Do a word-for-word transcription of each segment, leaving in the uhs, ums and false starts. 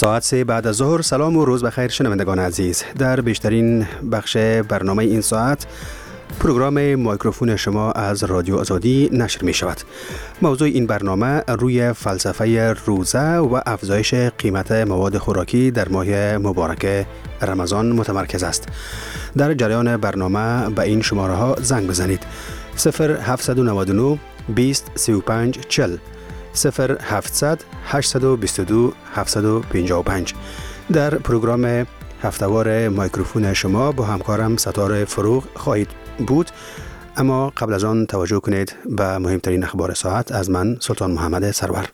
ساعت سه بعد از ظهر. سلام و روز بخیر شنوندگان عزیز. در بیشترین بخش برنامه این ساعت پروگرام میکروفون شما از رادیو آزادی نشر می شود. موضوع این برنامه روی فلسفه روزه و افزایش قیمت مواد خوراکی در ماه مبارک رمضان متمرکز است. در جریان برنامه به این شماره ها زنگ بزنید: صفر هفت نه نه بیست سی و پنج چل، صفر هفتصد هشتصد و بیست و دو هفتصد و پنجاه و پنج. در پروگرام هفته‌وار میکروفون شما با همکارم ستاره فروغ خواهید بود، اما قبل از آن توجه کنید به مهمترین اخبار ساعت از من سلطان محمد سرور.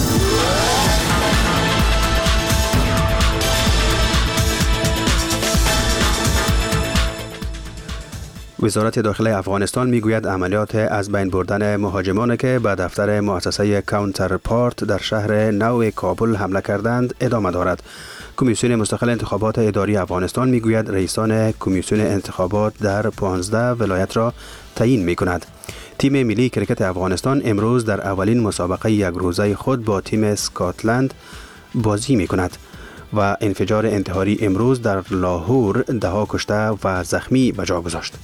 وزارت داخله افغانستان میگوید عملیات از بین بردن مهاجمان که به دفتر مؤسسه کانترپارت در شهر نو کابل حمله کردند ادامه دارد. کمیسیون مستقل انتخابات اداری افغانستان میگوید رئیسان کمیسیون انتخابات در پانزده ولایت را تعیین می کند. تیم ملی کرکت افغانستان امروز در اولین مسابقه یک روزه خود با تیم اسکاتلند بازی می کند و انفجار انتحاری امروز در لاهور ده کشته و زخمی به جا گذاشت.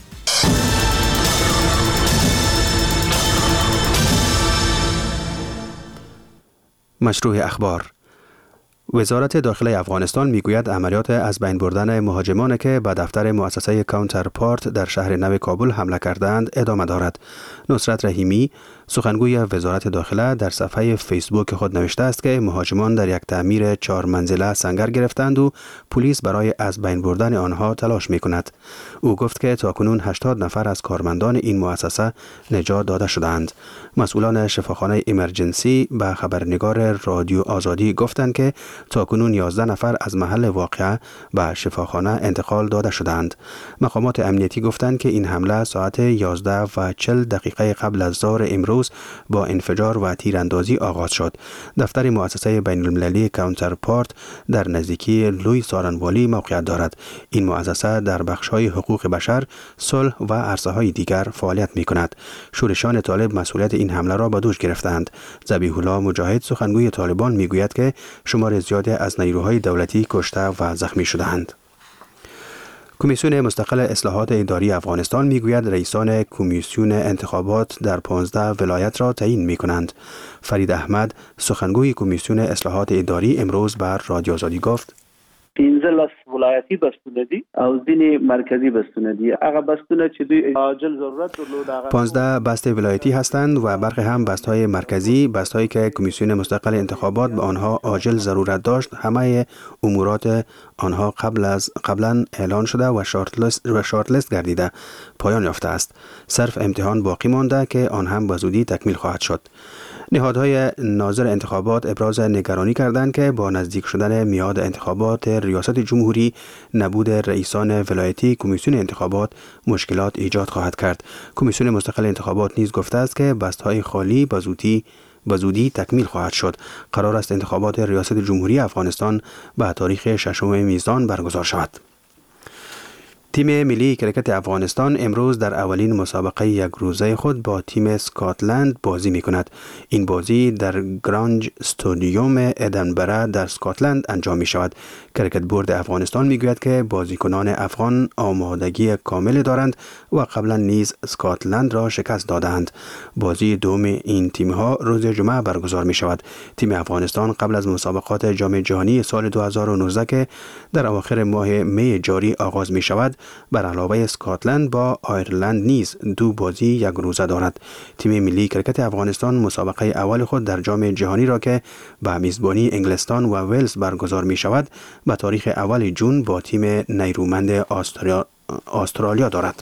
مشروع اخبار. وزارت داخله افغانستان میگوید عملیات از بین بردن مهاجمان که به دفتر مؤسسه کانترپارت در شهر نو کابل حمله کردند ادامه دارد. نصرت رحیمی، سخنگوی وزارت داخله، در صفحه فیسبوک خود نوشته است که مهاجمان در یک تعمیر چهار منزله سنگر گرفتند و پلیس برای از بین بردن آنها تلاش می کند. او گفت که تاکنون هشتاد نفر از کارمندان این مؤسسه نجات داده شدند. مسئولان شفاخانه ایمرجنسی به خبرنگار رادیو آزادی گفتند که تاکنون یازده نفر از محل واقعه به شفاخانه انتقال داده شدند. مقامات امنیتی گفتند که این حمله ساعت یازده و چهل دقیقه قبل از ظهر امروز با انفجار و تیراندازی آغاز شد. دفتر مؤسسه بین المللی کانترپارت در نزدیکی لوی سارنوالی موقعیت دارد. این مؤسسه در بخش‌های حقوق بشر، صلح و عرصه‌های دیگر فعالیت می‌کند. شورشان طالب مسئولیت این حمله را به دوش گرفتند. ذبیح الله مجاهد، سخنگوی طالبان، میگوید که شمار زیادی از نیروهای دولتی کشته و زخمی شدند. کمیسیون مستقل اصلاحات اداری افغانستان میگوید رئیسان کمیسیون انتخابات در پانزده ولایت را تعیین می کنند. فرید احمد، سخنگوی کمیسیون اصلاحات اداری، امروز بر رادیو آزادی گفت: پنځه لس ولایتي بستونه دي او ځینې مرکزی بستونه دي. هغه بستونه چې دوی عاجل ضرورت درلود، پانزده بست ولایتی هستند و برخی هم بست‌های مرکزی، بست‌هایی که کمیسیون مستقل انتخابات به آنها عاجل ضرورت داشت. همه امورات آنها قبل از قبلا اعلان شده و شارت لیست و شارت لیست گردیده پایان یافته است. صرف امتحان باقی مانده که آن هم به زودی تکمیل خواهد شد. نهادهای ناظر انتخابات ابراز نگرانی کردند که با نزدیک شدن میعاد انتخابات ریاست جمهوری، نبود رئیسان ولایتی کمیسیون انتخابات مشکلات ایجاد خواهد کرد. کمیسیون مستقل انتخابات نیز گفته است که بست‌های خالی به زودی به زودی تکمیل خواهد شد. قرار است انتخابات ریاست جمهوری افغانستان به تاریخ ششم میزان برگزار شود. تیم ملی کرکت افغانستان امروز در اولین مسابقه یک روزه خود با تیم اسکاتلند بازی می کند. این بازی در گرانج استادیوم ادنبرا در اسکاتلند انجام می شود. کرکت بورد افغانستان می گوید که بازیکنان افغان آمادگی کامل دارند و قبلا نیز اسکاتلند را شکست دادند. بازی دوم این تیم ها روز جمعه برگزار می شود. تیم افغانستان قبل از مسابقات جام جهانی سال دو هزار و نوزده که در اواخر ماه می جاری آغاز می شود، بر علاوه اسکاتلند با آیرلند نیز دو بازی یک روزه دارد. تیم ملی کرکت افغانستان مسابقه اول خود در جام جهانی را که به میزبانی انگلستان و ولز برگزار می شود به تاریخ اول ژوئن با تیم نیرومند استرالیا, استرالیا دارد.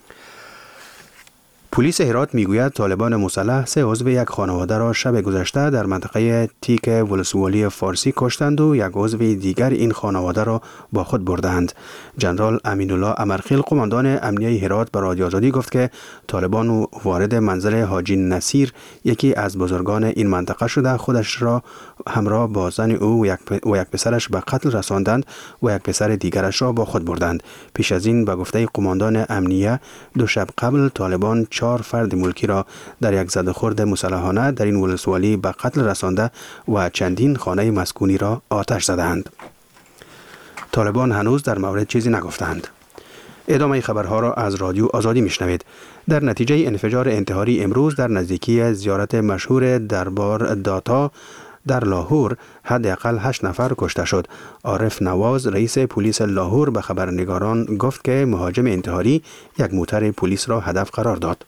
پلیس هرات میگوید طالبان مسلح سه عضو یک خانواده را شب گذشته در منطقه تیک ولسوالی فارسی کشتند و یک عضو دیگر این خانواده را با خود بردند. جنرال امین الله امرخیل، قماندان امنیه هرات، به رادیو آزادی گفت که طالبان وارد منزل حاجی نصیر، یکی از بزرگان این منطقه شده، خودش را همراه با زن او و یک, پ... و یک پسرش به قتل رساندند و یک پسر دیگرش را با خود بردند. پیش از این به گفته قماندان امنیه دو شب قبل طالبان چهار فرد ملکی را در یک زدخورد مسلحانه در این ولسوالی به قتل رسانده و چندین خانه مسکونی را آتش زدند. طالبان هنوز در مورد چیزی نگفتند. ادامه خبرها را از رادیو آزادی میشنوید. در نتیجه انفجار انتحاری امروز در نزدیکی زیارت مشهور دربار داتا در لاهور حداقل هشت نفر کشته شد. عارف نواز رئیس پلیس لاهور به خبرنگاران گفت که مهاجم انتحاری یک موتر پلیس را هدف قرار داد.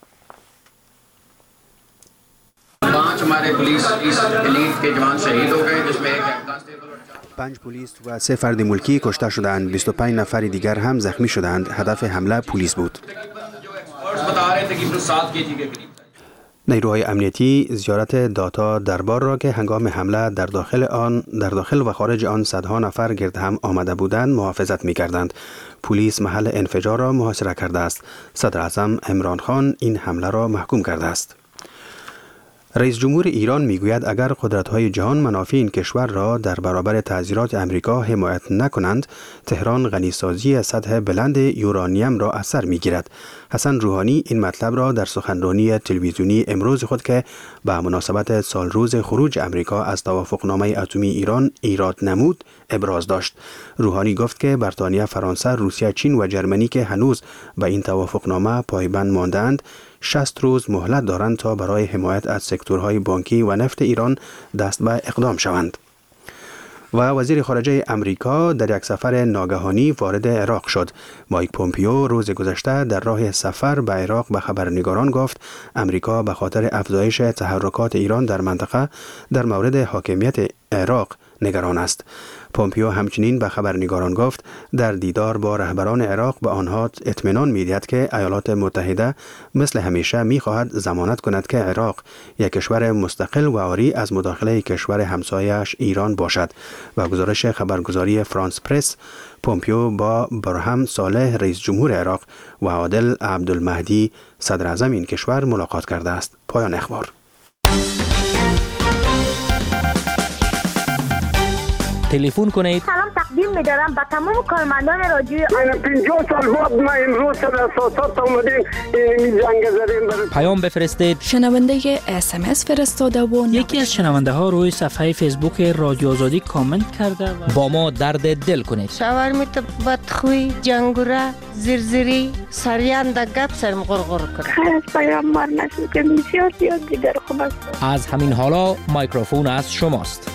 पांच हमारे पुलिस इस एलीट के जवान शहीद हो गए जिसमें एक پنج پلیس و سه فرد ملکی کشته شدند. بیست و پنج نفر دیگر هم زخمی شدند. هدف حمله پلیس بود. نیروهای امنیتی زیارت داتا دربار را که هنگام حمله در داخل آن در داخل و خارج آن صدها نفر گرد هم آمده بودند محافظت می‌کردند. پلیس محل انفجار را محاصره کرده است. صدر اعظم عمران خان این حمله را محکوم کرده است. رئیس جمهور ایران میگوید اگر قدرت‌های جهان منافع این کشور را در برابر تعذیرات امریکا حمایت نکنند، تهران غنیسازی سطح بلند یورانیم را از سر میگیرد. حسن روحانی این مطلب را در سخنرانی تلویزیونی امروز خود که به مناسبت سال روز خروج امریکا از توافقنامه اتمی ایران ایراد نمود ابراز داشت. روحانی گفت که بریتانیا، فرانسه، روسیه، چین و جرمنی که هنوز به این توافقنامه پایبند ماندند، شصت روز مهلت دارند تا برای حمایت از سکتورهای بانکی و نفت ایران دست به اقدام شوند. و وزیر خارجه امریکا در یک سفر ناگهانی وارد عراق شد. مایک پومپیو روز گذشته در راه سفر به عراق به خبرنگاران گفت امریکا به خاطر افزایش تحرکات ایران در منطقه در مورد حاکمیت عراق نگران است. پومپیو همچنین به خبرنگاران گفت در دیدار با رهبران عراق به آنها اطمینان می‌دهد که ایالات متحده مثل همیشه می‌خواهد ضمانت کند که عراق یک کشور مستقل و عاری از مداخله کشور همسایه‌اش ایران باشد. و گزارش خبرگزاری فرانس پرس، پومپیو با برهم صالح رئیس جمهور عراق و عادل عبدالمهدی صدر اعظم این کشور ملاقات کرده است. پایان اخبار. تلفن کنید. سلام تقدیم می‌دارم به تمام کارمندان رادیو. من پنجاه سال بعد ما امروز سر اساسات اومدیم این جنگ زدیم برای پیام بفرستید. شنونده اس ام اس فرستاده و یکی از شنونده ها روی صفحه فیسبوک رادیو آزادی کامنت کرده و با ما درد دل کنید. شاورمیت بدخوی، جنگوره، زرزری، سریان دگب سرم غرغر کنه. خیر از پیامبر نسل که بسیار زیاد دیگر خوب است. از همین حالا مایکروفون از شماست.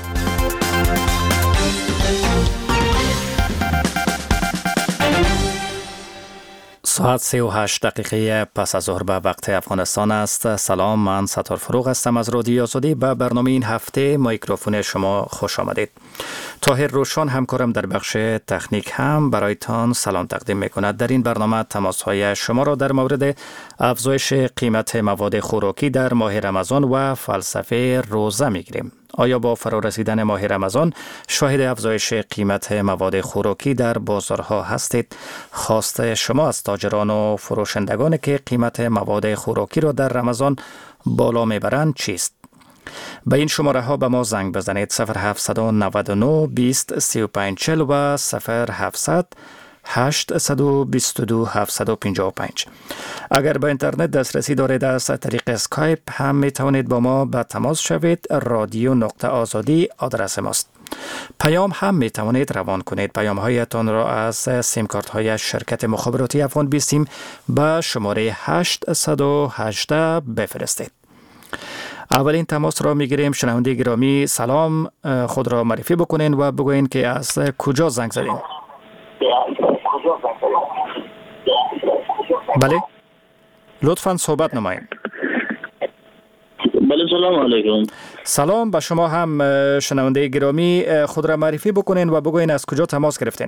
ساعت سه و هشت دقیقه پس از ظهر به وقت افغانستان است. سلام، من ستار فروغ هستم از رادیو آزادی. به برنامه این هفته میکروفون شما خوش آمدید. طاهر روشن همکارم در بخش تکنیک هم برایتان سلام تقدیم میکند. در این برنامه تماس‌های شما را در مورد افزایش قیمت مواد خوراکی در ماه رمضان و فلسفه روزه میگیریم. آیا با فرارسیدن ماه رمضان شاهد افزایش قیمت مواد خوراکی در بازارها هستید؟ خواست شما از تاجران و فروشندگان که قیمت مواد خوراکی را در رمضان بالا میبرند چیست؟ به این شماره ها به ما زنگ بزنید. صفر هفت نه نه بیست سی و پنج چهل و صفر هفتصد هشتصد و بیست و دو هفتصد و پنجاه و پنج. اگر به اینترنت دسترسی دارید از طریق اسکایپ هم می توانید با ما به تماس شوید. رادیو نقطه آزادی آدرس ماست. پیام هم می توانید روان کنید. پیام هایتان را از سیم کارت های شرکت مخابراتی افغان بیستیم به شماره هشتصد و هجده بفرستید. اولین تماس را می گیریم. شنونده گرامی سلام، خود را معرفی بکنین و بگوین که از کجا زنگ زدین. بله، لطفاً صحبت نمایید. بله، سلام علیکم. سلام به شما هم شنونده گرامی. خود را معرفی بکنین و بگوین از کجا تماس گرفتین.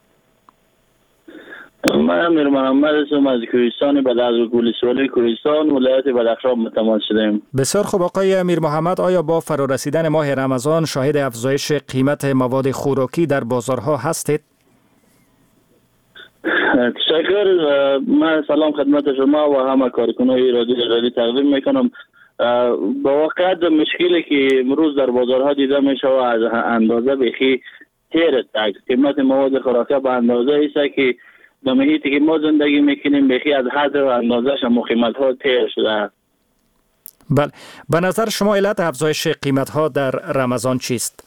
من امیر محمد هستم از کوهستان بعد از گلسوالی کوهستان ولایت بدخشان تماس شدیم. بسیار خوب آقای امیر محمد، آیا با فرارسیدن ماه رمضان شاهد افزایش قیمت مواد خوراکی در بازارها هستید؟ تشکر. من سلام خدمت شما و همه کارکنان رادیو آزادی تقدیم میکنم. با واقعیت مشکلی که امروز در بازارها دیده میشه و از اندازه بخی تیر تک قیمت مواد خوراکی به اندازه است که در محیطی که ما زندگی میکنیم بخی از حد و اندازش هم قیمت ها تیر شده. بله، به نظر شما علت افزایش قیمت ها در رمضان چیست؟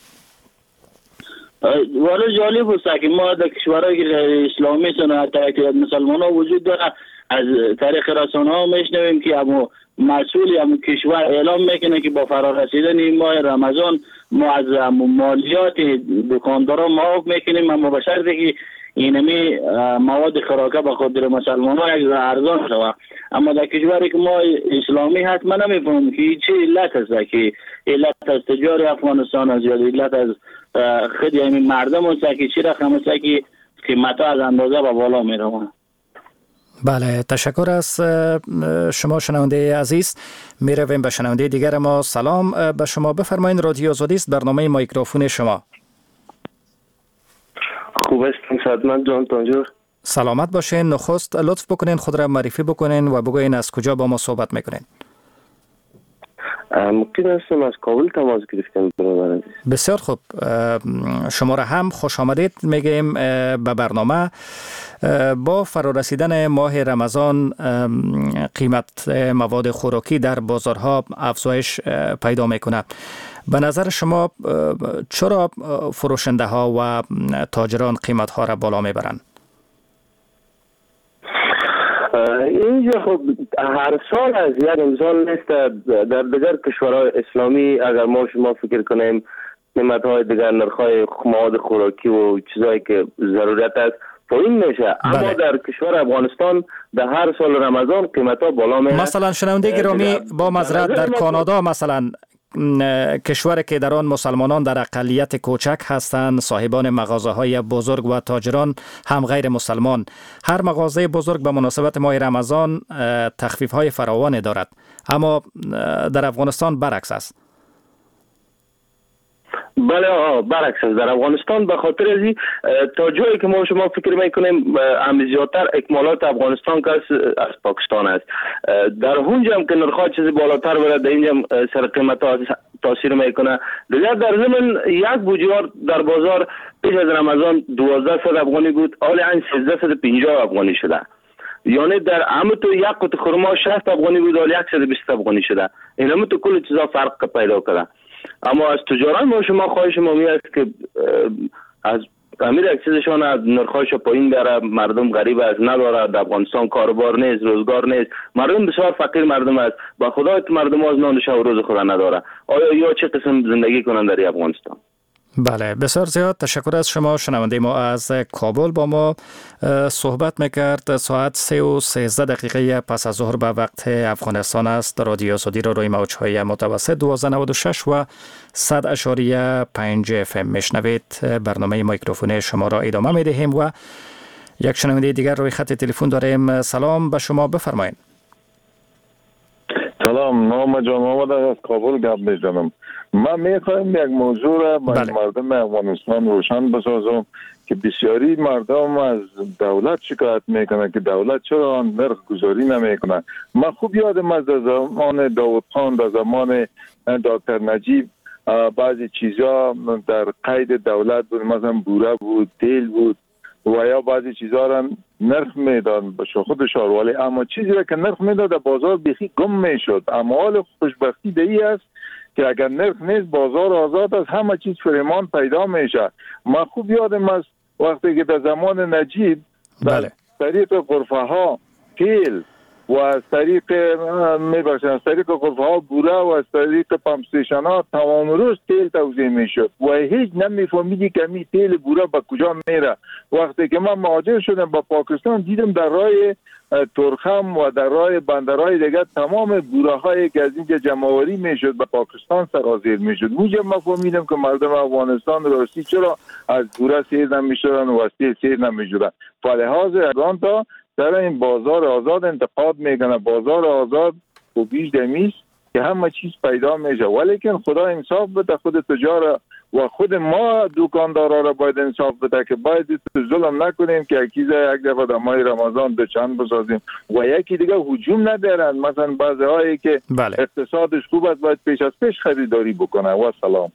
والا جالب است که ما در کشورهای اسلامی سن تاکید مسلمان ها وجود داره، از طریق رسانه ها میشنویم که امو مسئول امو کشور اعلام میکنه که با فرا رسیدن ماه رمضان ما از مالیات دکاندارا معاف میکنیم، اما به شرطی که اینمی مواد خوراکه به خاطر مسلمان ها یک ارزان شود. اما در کشوری که ما اسلامی هست من نمیفهمم که چه علت است که علت از تجار افغانستان است یا علت از خود همین مردم است که چی رقم است که قیمت ها از اندازه به بالا می روند. بله، تشکر از شما شنونده عزیز. می رویم به شنونده دیگر ما. سلام به شما، بفرمایید. رادیو آزادی است، برنامه مایکروفون شما. خوب است سعادتمند جان تانجور. سلامت باشین. نخست لطف بکنین خود را معرفی بکنین و بگوین از کجا با ما صحبت میکنین. ممکن است از کابل تماس گرفتم برادر. بسیار خوب، شما را هم خوش آمدید میگیم به برنامه. با فرارسیدن ماه رمضان قیمت مواد خوراکی در بازارها افزایش پیدا میکنه. به نظر شما چرا فروشنده ها و تاجران قیمت ها را بالا میبرند؟ اینجا خب هر سال از یک امسال نیست، در دیگر کشورهای اسلامی اگر ما شما فکر کنیم قیمت های دیگر نرخ‌های مواد خوراکی و چیزایی که ضرورت است پایین میشه، اما بله. در کشور افغانستان در هر سال رمضان قیمت ها بالا میره. مثلا شنونده گرامی با معذرت در کانادا مثلا کشوری که در آن مسلمانان در اقلیت کوچک هستند، صاحبان مغازه های بزرگ و تاجران هم غیر مسلمان، هر مغازه بزرگ به مناسبت ماه رمضان تخفیف های فراوان دارد، اما در افغانستان برعکس است. بله برعکس است در افغانستان، به خاطر ازی تا جایی که ما شما فکر میکنیم هم زیادتر اکمالات افغانستان که از پاکستان است. در اونجا هم که نرخ‌ها چیزی بالاتر بره، در اینجا سر قیمت ها تاثیر میکنه. دیگر در ضمن یک بوجیار در بازار پیش از رمضان دوازده صد افغانی بود، الان سیزده صد و پنجاه افغانی شده. یعنی در همه تو یک قطعه خرما شصت افغانی بود، الان صد و بیست افغانی شده. این همه تو کل چیزا فرق پیدا کرده. اما از تجاران ما شما خواهش ما می است که از امیر یک چیزشان از نرخ‌هاش پایین داره، مردم غریب است، نداره، در افغانستان کاربار نیست، روزگار نیست، مردم بسیار فقیر مردم است، با خدا مردم از نان شب و روز خدا نداره. آیا یا چه قسم زندگی کنند در افغانستان؟ بله، بسیار زیاد تشکر از شما. شنونده ما از کابل با ما صحبت میکرد. ساعت سه و سیزده دقیقه پس از ظهر به وقت افغانستان است. رادیو آزادی را روی موجهای متوسط دوازده نود و شش و صد اشاریه پنج اف ام میشنوید. برنامه مایکروفون شما را ادامه میدهیم و یک شنونده دیگر روی خط تلفن داریم. سلام به شما، بفرمایید. سلام، نام جان محمد از کابل گپ میزنم. من میخوایم یک موضوع را با بله. مردم افغانستان روشن بسازم که بسیاری مردم از دولت شکایت میکنه که دولت چرا نرخ گذاری نمیکنه. من خوب یادم از زمان داود خان، در زمان دکتر نجیب بعضی چیزا در قید دولت بود، مثلا بوره بود، تیل بود و یا بعضی چیزا را نرخ میداد به خود شاروالی، اما چیزی را که نرخ میداد در بازار بیخی گم میشد. اما حال خوشبختی دهی است که اگر نرخ نیست بازار آزاد است، همه چیز فریمان پیدا میشه. من خوب یادم است وقتی که در زمان نجیب بله. طریق غرفه ها تیل و از طریق میبخشن از طریق غرفه ها بوره و از طریق پمپ استیشن ها تمام روز تیل توزیع میشد و هیچ نمیفهمیدی که می تیل بوره به کجا میره. وقتی که من مهاجر شدم با پاکستان دیدم در راه ترخم و در راه بندرهای دیگر تمام بوره هایی که از اینجا جمع‌آوری میشد به پاکستان سرازیر میشد. اونجا من فهمیدم که مردم افغانستان راستی چرا از بوره سیر نمیشدن و از تیل سیر نمیشدن. فلحاظ الان تا در این بازار آزاد انتقاد میکنه، بازار آزاد و بیش دمیست که همه چیز پیدا میشه، ولیکن خدا انصاف بده خود تجار و خود ما دکاندارا را باید انصاف بده که باید ظلم نکنیم که یکی یک دفعه در ماه رمضان به چند بسازیم و یکی دیگه هجوم ندارن. مثلا بعضی هایی که بله. اقتصادش خوب است باید پیش از پیش خریداری بکنه. و سلام.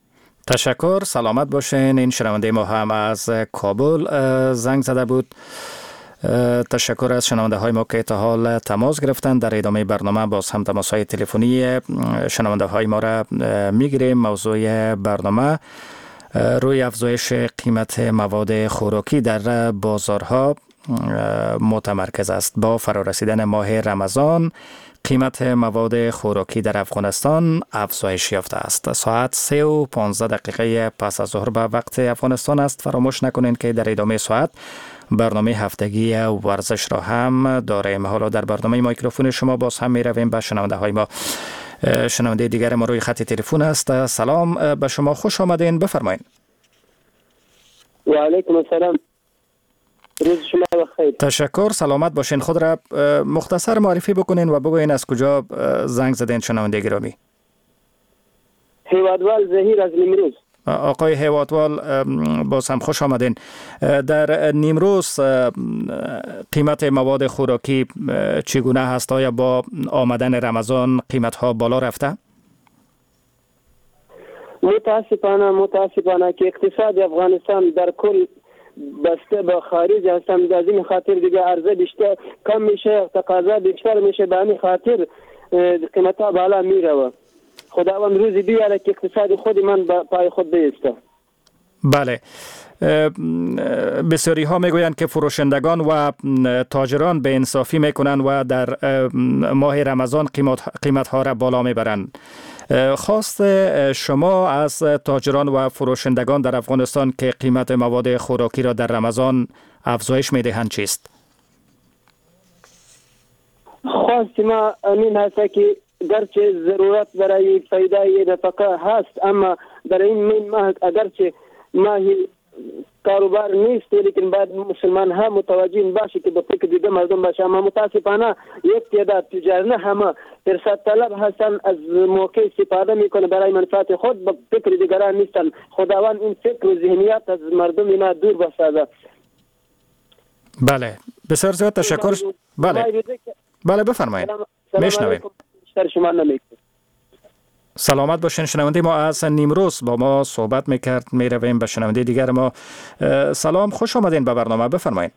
تشکر، سلامت باشین. این شنونده ما هم از کابل زنگ زده بود. تشکر از شنونده های ما که تا حال تماس گرفتن. در ادامه برنامه باز هم تماس های تلفنی شنونده های ما را میگیریم. موضوع برنامه روی افزایش قیمت مواد خوراکی در بازارها متمرکز است. با فرارسیدن ماه رمضان قیمت مواد خوراکی در افغانستان افزایش یافته است. ساعت سه و پانزده دقیقه پس از ظهر به وقت افغانستان است. فراموش نکنید که در ادامه ساعت برنامه هفتگی ورزش را هم داریم. حالا در برنامه میکروفون شما باز هم می رویم به شنونده های ما. شنونده دیگر ما روی خط تلفن است. سلام به شما، خوش آمدین، بفرمایید. و علیکم السلام، روز شما بخیر. تشکر، سلامت باشین. خود را مختصر معرفی بکنین و بگوین از کجا زنگ زدین شنونده گرامی. هیوادوال زهیر از نیمروز. آقای هیوادوال باز هم خوش آمدین. در نیمروز قیمت مواد خوراکی چگونه هست؟ آیا با آمدن رمضان قیمت ها بالا رفته؟ متاسفانه متاسفانه که اقتصاد افغانستان در کل بسته به خارج هستم. از این خاطر دیگه عرضه بیشتر کم میشه، تقاضا بیشتر میشه، به همین خاطر قیمت ها بالا میره. خداوند روزی بیاره که اقتصاد خود من با پای خود بیسته. بله، بسیاری ها میگویند که فروشندگان و تاجران به انصافی میکنند و در ماه رمضان قیمت قیمت ها را بالا میبرند. خواست شما از تاجران و فروشندگان در افغانستان که قیمت مواد خوراکی را در رمضان افزایش میدهند چیست؟ خواست ما این هست که گرچه ضرورت برای پیدای نفقه هست، اما در این ماه اگرچه ماهی کاروبار نیست، لیکن باید مسلمان ها متوجه باشه که به فکر دیگه مردم باشه. اما متاسفانه یک تعداد تجار نه همه فرصت طلب هستن، از موقع استفاده میکنه برای منفعت خود، به فکر دیگران نیستن. خداوند این فکر و ذهنیت از مردم اینا دور بسازه. بله، بسیار زیاد تشکر. بله بله بفرمایید، میشنویم. شما نمیکنه. سلامت باشین. شنونده ما از نیمروز با ما صحبت میکرد. میرویم به شنونده دیگر ما. سلام، خوش آمدین به برنامه، بفرمایید.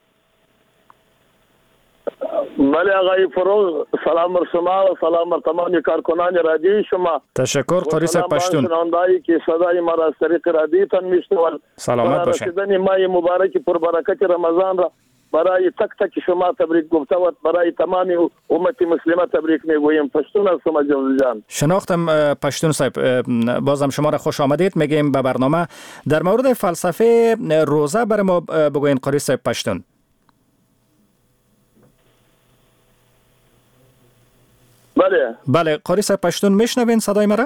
بله آقای فروغ، سلام بر شما و سلام بر تمام کارکنان رادیوی شما. تشکر. قاری صاحب پشتون. شنونده‌ای که صدای ما را از طریق رادیو تان میشنوند. سلامت باشین. رسیدن ماه مبارک پر برکت رمضان را برای تک تک شما تبریک گفته و برای تمام امت مسلمه تبریک میگویم. پشتون هستم عزیز جان. شناختم پشتون صاحب، بازم شما را خوش آمدید میگیم به برنامه. در مورد فلسفه روزه برای ما بگوین قاری صاحب پشتون. بله بله قاری صاحب پشتون میشنوین صدای مرا؟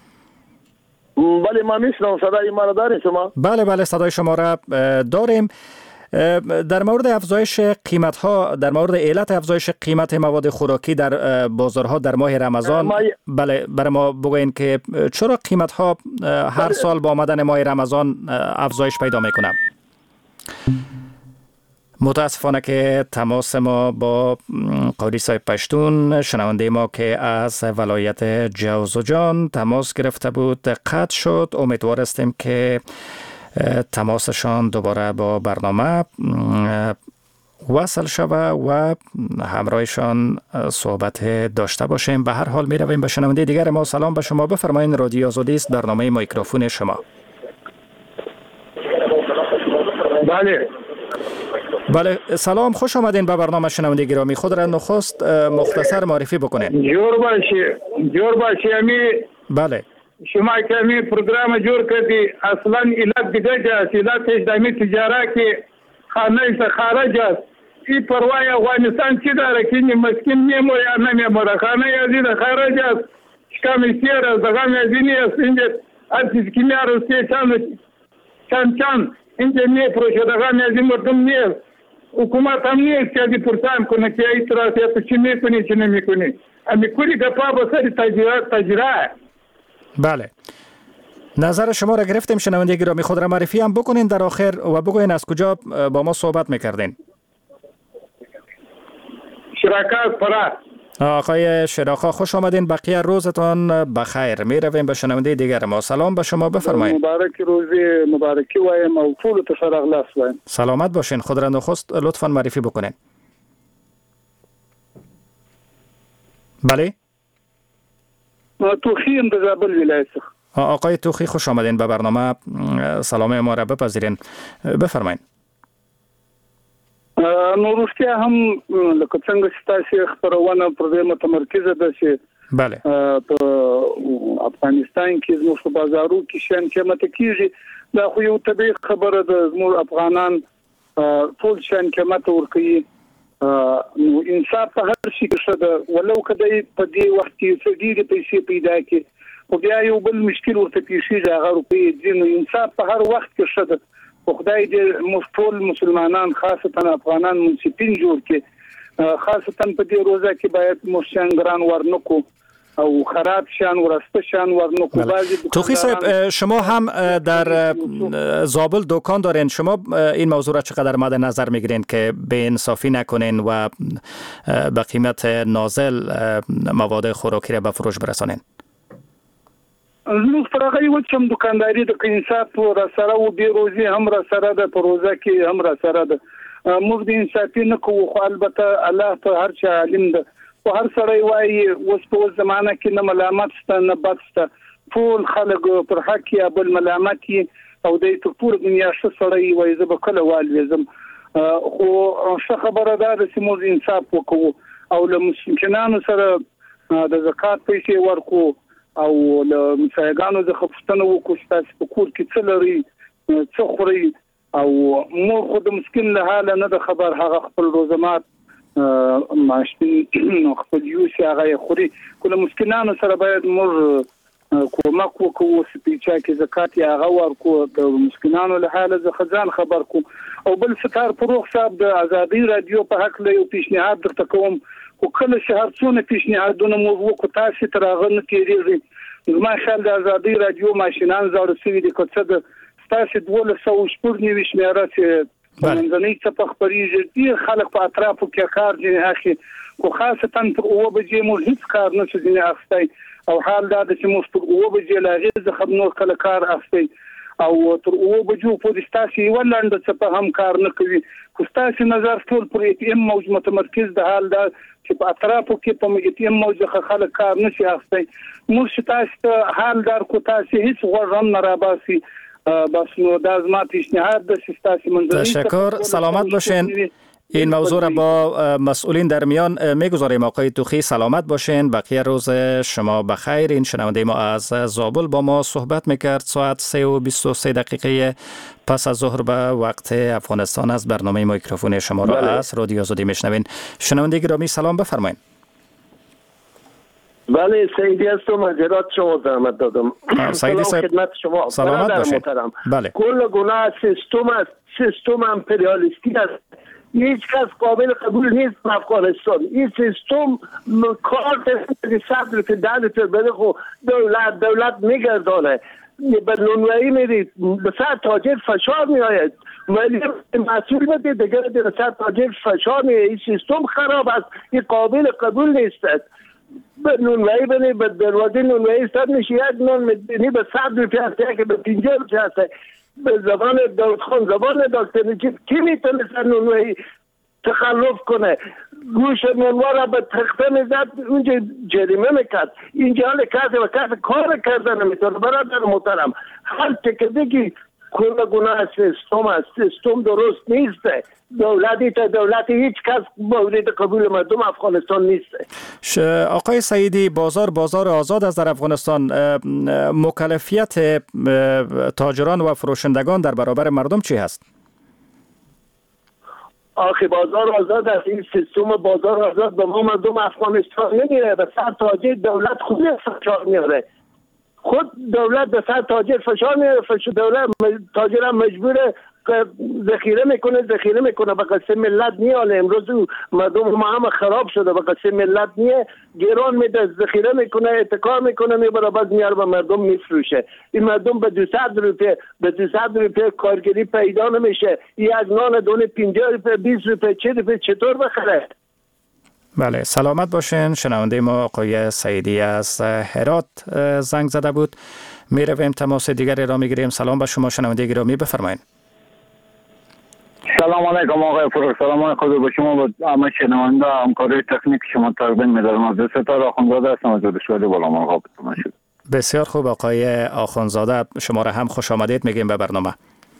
بله ما میشنوم. صدای ما را دارین شما؟ بله بله صدای شما را داریم. در مورد افزایش قیمت ها، در مورد علت افزایش قیمت مواد خوراکی در بازارها در ماه رمضان، بله برای ما بگوین که چرا قیمت ها هر سال با آمدن ماه رمضان افزایش پیدا میکنه؟ متاسفانه که تماس ما با قاری صاحب پشتون شنونده ما که از ولایت جوزجان تماس گرفته بود قطع شد. امیدوار هستیم که تماسشان دوباره با برنامه وصل شود و همراهشان صحبت داشته باشیم. به هر حال می رویم به شنونده دیگر ما. سلام به شما، بفرمایید. رادیو آزادی است، برنامه میکروفون شما. بله بله سلام، خوش آمدین به برنامه شنونده گرامی. خود را نخست مختصر معرفی بکنین. جور باشی جور باشی امی. بله شما کمی پروگرام جور کردی، اصلا علت دیگه جاست. علت اجدامی تجاره که خانه ایسا خارج است. ای پروای افغانستان چی داره که این مسکین نیمو یا نمیموره. خانه یازی ده خارج است. شکم سیر است، دغم یازی نیست. اینجا هر چیز که میارسته چند چند چند اینجا می پروشه، دغم یازی مردم نیست. حکومت هم نیست که ازی پرسان کنه که ای تراسی تو چی میکنی چی نمیکنی. امی کلی گپا بسری تجربه. بله، نظر شما را گرفتیم. شنونده گرامی خود را معرفی هم بکنین در آخر و بگوین از کجا با ما صحبت میکردین. شراکت پرا. آقای شراخا خوش آمدین. بقیه روزتان بخیر. می رویم به شنونده دیگر ما. سلام به شما، بفرمایید. مبارک روزی مبارکی وایم او ټول ته سره اخلاص وایم. سلامت باشین. خود را نخست لطفا معرفی بکنین. بله. توخی ام د زابل ولایت. آقای توخی خوش آمدین به برنامه. سلام ما را بپذیرین. بفرمایید. نو روسیا هم لکه څنګه چې تاسو خبرونه پر دې متمرکزه ده چې بله په افغانستان کې زموږ په بازارو کې شان قیمت کیږي دا خو یو طبيعي خبره ده. زموږ افغانان ټول شان قیمت ورکوي. نو انصاف په هر شي کې شته ولو کدی په دې وخت کې څه ډیره پیسې پیدا کړي او بیا یو بل مشکل ورته پیښیږي هغه روپی دي. نو انصاف په هر وخت کې شته. خدای دې مفتول مسلمانان خاصتا افغانان منصفین جوړ کړي. خاصتا په دې روزه کې باید مشنګران ورنکو او خراب شان ورسته شان ورنکو. بعضی توخی صاحب شما هم در زابل دکان دارین. شما این موضوع را چقدر مد نظر میگیرین که به انصافی نکنین و به قیمت نازل مواد خوراکی را به فروش برسانین؟ زموږ پرغه یو چم دکانداري د انصاف را سره او بي روزي هم را سره د پروژه کې هم را سره د موږ د انصاف نه کوو. خو البته الله په هر چا علم ده او هر سړی وایي اوس په زمانه کې نه ملامت ست نه بد ست. ټول خلک پر حق یا بل ملامت او د ټول دنیا ش سړی وایي زه به کله والوزم. خو څه خبره ده چې موږ انصاف وکړو او له مسلمانانو سره د زکات پیسې ورکو او له مسایګانو د خپلتنو وکړو چې تاسو په کور کې څه لري څه خوري او مور خو د مسکین له حاله نه د خبر. هغه خپل روزمات ماشین خپل یوسي هغه خوري. کله مسکینانو سره باید مور کومک وکړو سپیچا کې زکات یا هغه ورکو د مسکینانو له حاله ز خزان خبر کو. او بل ستار فروغ صاحب د ازادي رادیو په حق له یو پیشنهاد درته کوم. خو کله شهر څونه پیشنهادونه مو وکړو تاسو تر هغه نه کېږي. زما خیال د ازادي رادیو ماشینان زړه سوي دي کوڅه د تاسو دوله سو شپږ نیو شمیره چې منځنۍ څه په خبريږي ډیر خلک په اطرافو کې کار دي اخی. خو خاصتا پر اوه بجې مو هیڅ کار نه شي نه اخستای او حال دا چې مو پر اوه بجې لاغې ز خبرو کله کار اخستای او تر اوه بجو پورې تاسو یو لاند څه په هم کار نه کوي. خو تاسو نظر ټول پر ای ټی ام موج متمرکز د حال دا چې په اطرافو کې په ای ټی ام موج خلک کار نشي اخستای. موږ تاسو حال دار کو تاسو هیڅ غوړم نه راباسي. بس نو دا زما پیشنهاد د سیستم منځنۍ. تشکر. سلامت باشین. این موضوع را با مسئولین در میان میگذاریم. آقای توخی سلامت باشین. بقیه روز شما بخیر. این شنونده ما از زابل با ما صحبت میکرد. ساعت سه و بیست و سه دقیقه پس از ظهر به وقت افغانستان از برنامه میکروفون شما را از رادیو آزادی میشنوین. شنونده گرامی سلام بفرمایید. بله سیدی هستم. مجرات شما زحمت دادم. سیدی صاحب خدمت شما. سلامت باشید. بله. کل گناه سیستم است. سیستم امپریالیستی است. هیچ کس قابل قبول نیست در افغانستان. این سیستم کار صدر که دلت بده خو دولت دولت میگردانه. به نونوایی میرید به سر تاجر فشار میآید ولی مسئول بده دیگر به سر تاجر فشار میآید. این سیستم خراب است. این قابل قبول نیست. به نونوایی بنی به دروازه نونوایی صد میشه یک نون میدنی به صد روپیه هسته که به پینجه روپیه هسته. به زبان داود خان زبان دکتر نجیب کی میتونه سر نونوایی تخلف کنه؟ گوش نونوا را به تخته میزد اونجا جریمه میکرد. اینجا حال کسی و کسی کار کرده نمیتونه. برادر محترم هر تکدگی کل گناه سیستم است. سیستم درست نیست. دولتی تا دولتی هیچ کس مورد قبول مردم افغانستان نیست. آقای سعیدی بازار بازار آزاد است در افغانستان. مکلفیت تاجران و فروشندگان در برابر مردم چی هست؟ آخه بازار آزاد است. این سیستم بازار آزاد به ما مردم افغانستان نمیره. به سر تاجر دولت خود فشار میاره. خود دولت به سر تاجر فشار میاره. دولت تاجر هم مجبوره ذخیره میکنه ذخیره میکنه به قصه ملت نیاله. امروز مردم ما هم خراب شده به قصه ملت نیه. گران میده ذخیره میکنه اتکار میکنه میبره بعد میاره به مردم میفروشه. این مردم به دویست روپیه به دویست روپیه کارگری پیدا نمیشه. یک نان دونه پنجاه روپیه بیست روپیه چه روپیه چطور بخره؟ بله، سلامت باشین. شنونده ما آقای سعیدی از هرات زنگ زده بود. می رویم تماس دیگری را می گیریم. سلام به شما شنونده گرامی، بفرمایید. سلام علیکم آقای فروغ. سلام علیکم به شما و همه شنونده همکاری تکنیک شما تقدیم می‌دارم. از ستاره آخوندزاده هستم از دانشگاه بالامرغاب. بسیار خوب آقای آخوندزاده، شما را هم خوش آمدید میگیم به برنامه.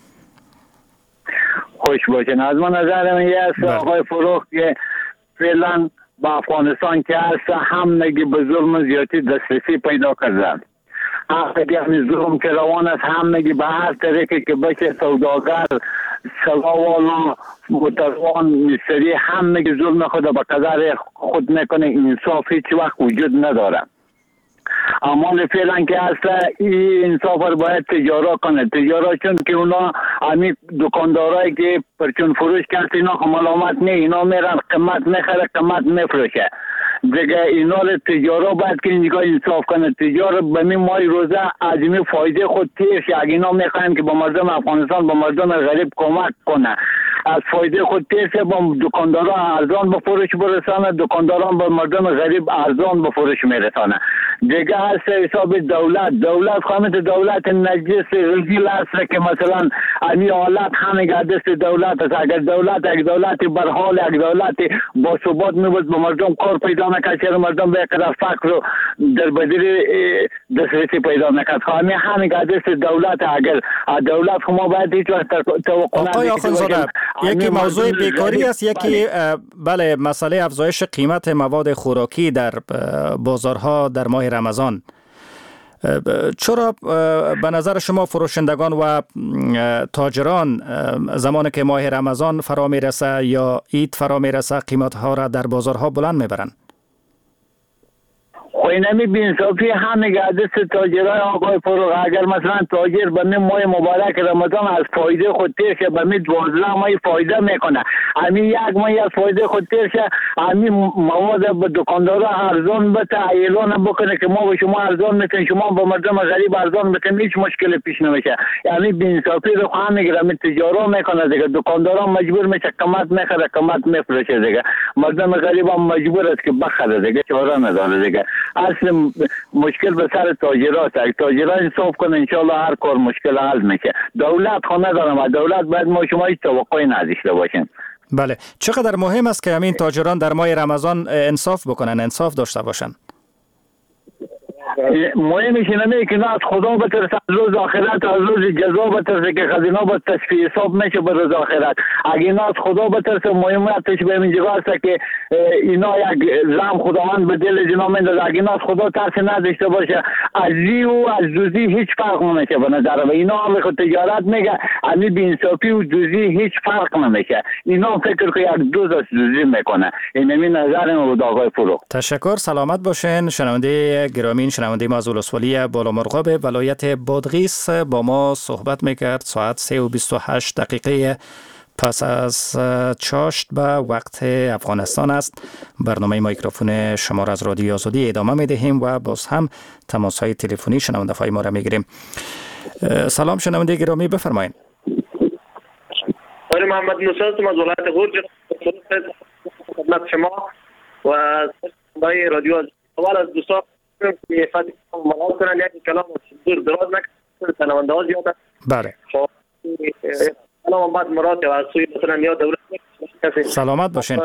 خوش باشین. از من نظر من یه است آقای فروغ که فعلا با افغانستان که هست همگی به ظلم زیادی دسترسی پیدا کردن. همگی همین ظلم که روان است، همگی به هر طریقی که بشه سوداگر، سلاوالا، متروان، مستری، همگی ظلم خود به قدر خود میکنه. انصاف هیچ وقت وجود نداره. اما فعلا که هست این انصاف رو باید تجارت کنه. تجارت چون که اونا همین دکاندارایی که پرچون فروش کرد اینا ملامت نه، اینا میرن قیمت میخره قیمت میفروشه دیگه. اینا رو تجارت باید که اینجا انصاف کنه. تجارت به می مای روزه از این فایده خود تیش اگه اینا میخواین که با مردم افغانستان با مردم غریب کمک کنه، از فایده خود تیش با دکانداران ارزان به فروش برسانه، دکانداران با مردم غریب ارزان به فروش میرسانه دیگه. هست حساب دولت دولت خامت دولت نجس رجیل است که مثلا این حالت همه دست دولت است. اگر دولت یک دولت بر حال یک دولت با ثبات میبود به مردم کار پیدا نکرد، چرا مردم به قدر فقر رو در بدل دسترسی پیدا نکرد. همه همه دست دولت. اگر دولت ما باید هیچ وقت توقع نداشته. آقای آخوندزاده، یکی موضوع بیکاری است، یکی بله مسئله افزایش قیمت مواد خوراکی در بازارها در ماه رمضان. چرا به نظر شما فروشندگان و تاجران زمانی که ماه رمضان فرا میرسه یا عید فرا میرسه قیمت ها را در بازارها بلند میبرن؟ خوینمی بینصافی همه دست تاجرای آقای فروغ. اگر مثلا تاجر به می ماه مبارک رمضان از فایده خود تیرشه به می دوازده ماه فایده میکنه، همین یک ماه از فایده خود تیرشه همین مواد به دکاندارا ارزان بته اعلان بکنه که ما به شما ارزان میکنیم، شما به مردم غریب ارزان میکنیم، هیچ مشکل پیش نمیشه. یعنی بینصافی رو همه گرمی تجارت میکنه دیگه. دکاندارا مجبور میشه قیمت میخره قیمت میفروشه دیگه. مردم غریب هم مجبور است که بخره دیگه، چاره نداره دیگه. اصل مشکل به سر تاجرات است. تاجرات انصاف کنه انشالله هر کار مشکل حل میشه. دولت خو ندارم و دولت باید ما شما هیچ توقعی نداشته باشیم. بله، چقدر مهم است که همین تاجران در ماه رمضان انصاف بکنن، انصاف داشته باشن؟ مهمش اینه که نه از خدا بترسه، از روز آخرت، از روز جزا بترسه که خزینه با تصفیه حساب میشه به روز آخرت. اگه نه از خدا بترسه مهمتش به این جگه است که اینا یک زم خداوند به دل جنا میندازه. اگه نه از خدا ترس نداشته باشه از زی و از دوزی هیچ فرق نمیشه به نظر من. اینا هم خود تجارت میگه امی بی‌انصافی و دوزی هیچ فرق نمیشه. اینا فکر که یک دوز از دوزی میکنه. این می نظر من بود آقای فروغ. تشکر، سلامت باشین. شنونده گرامی، شنونده ما از ولسوالی بالامرغاب ولایت بادغیس با ما صحبت میکرد. ساعت سه و بیست و هشت دقیقه پس از چاشت به وقت افغانستان است. برنامه میکروفون شما را از رادیو آزادی ادامه میدهیم و باز هم تماس های تلفنی شنونده های ما را میگیریم. سلام شنونده گرامی، بفرمایید. آقای محمد موسی هستم از ولایت غور. خدمت شما و برای رادیو اول از دوستان که فاطمه ملاقات کنن یک کلام دور دراز نکنن، شنونده ها زیاد است. بله. خب کلام بعد مراد و از سوی مثلا یا دولت سلامت باشین.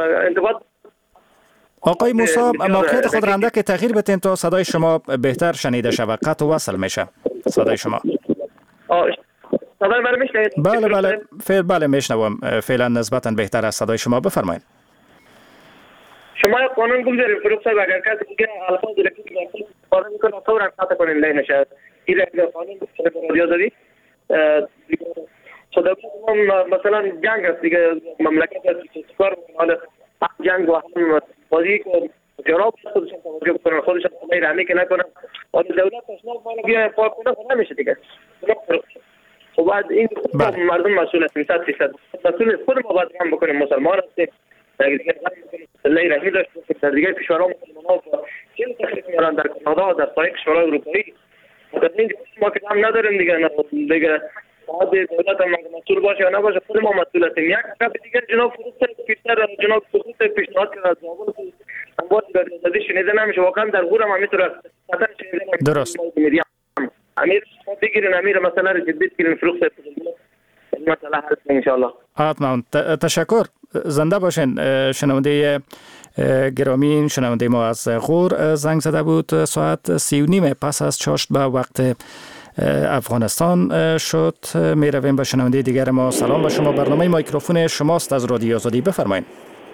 آقای موسی، موقعیت خود رنده که تغییر بتین تا صدای شما بهتر شنیده شود. قطع و وصل میشه صدای شما. صدای من میشنوید؟ بله بله فعلا بله میشنوم. فعلا نسبتا بهتر از صدای شما. بفرمایید. شما قانون بگذارید فروغ صاحب، اگر کسی دیگه الفاظ رکی قانون میکنه فورا قطع کنین لینش. این قانون رادیو آزادی خدا مثلا جنگ است دیگه، مملکت استثمار حال جنگ و هم بازی که جناب خودشون توجه کنن، خودشون غیر عمیق نکنن. حالا دولت تشنال بالا بیا پاک کنه نمیشه دیگه. خب بعد این مردم مسئول است، صد درصد مسئول خود ما باید هم بکنیم. مسلمان هستیم اگر دیگه الله رحمی داشت که در دیگه کشورها مسلمان‌ها چه تخریب میارن در کانادا در سایر کشورهای اروپایی. در این ما که هم نداریم دیگه. دیگه باید دولت هم مسئول باشه یا نباشه، خود ما مسئول هستیم. یک کف دیگه جناب فروغ پیشتر جناب فروغ پیشنهاد کرد از زابل باز رادیو شنیده نمیشه. واقعا در غور هم همینطور خطر شنیده نمیشه. درست. امیر بگیرین، امیر مسئله رو جدی بگیرین، فروغ صاحب مسئله حل کنیم ان شاء الله. حتما. تشکر. زنده باشین. شنونده گرامی، شنونده ما از غور زنگ زده بود. ساعت سی و نیم پس از چاشت به وقت افغانستان شد. می رویم به شنونده دیگر ما. سلام به شما. برنامه میکروفون شماست از رادیو آزادی. بفرمایید.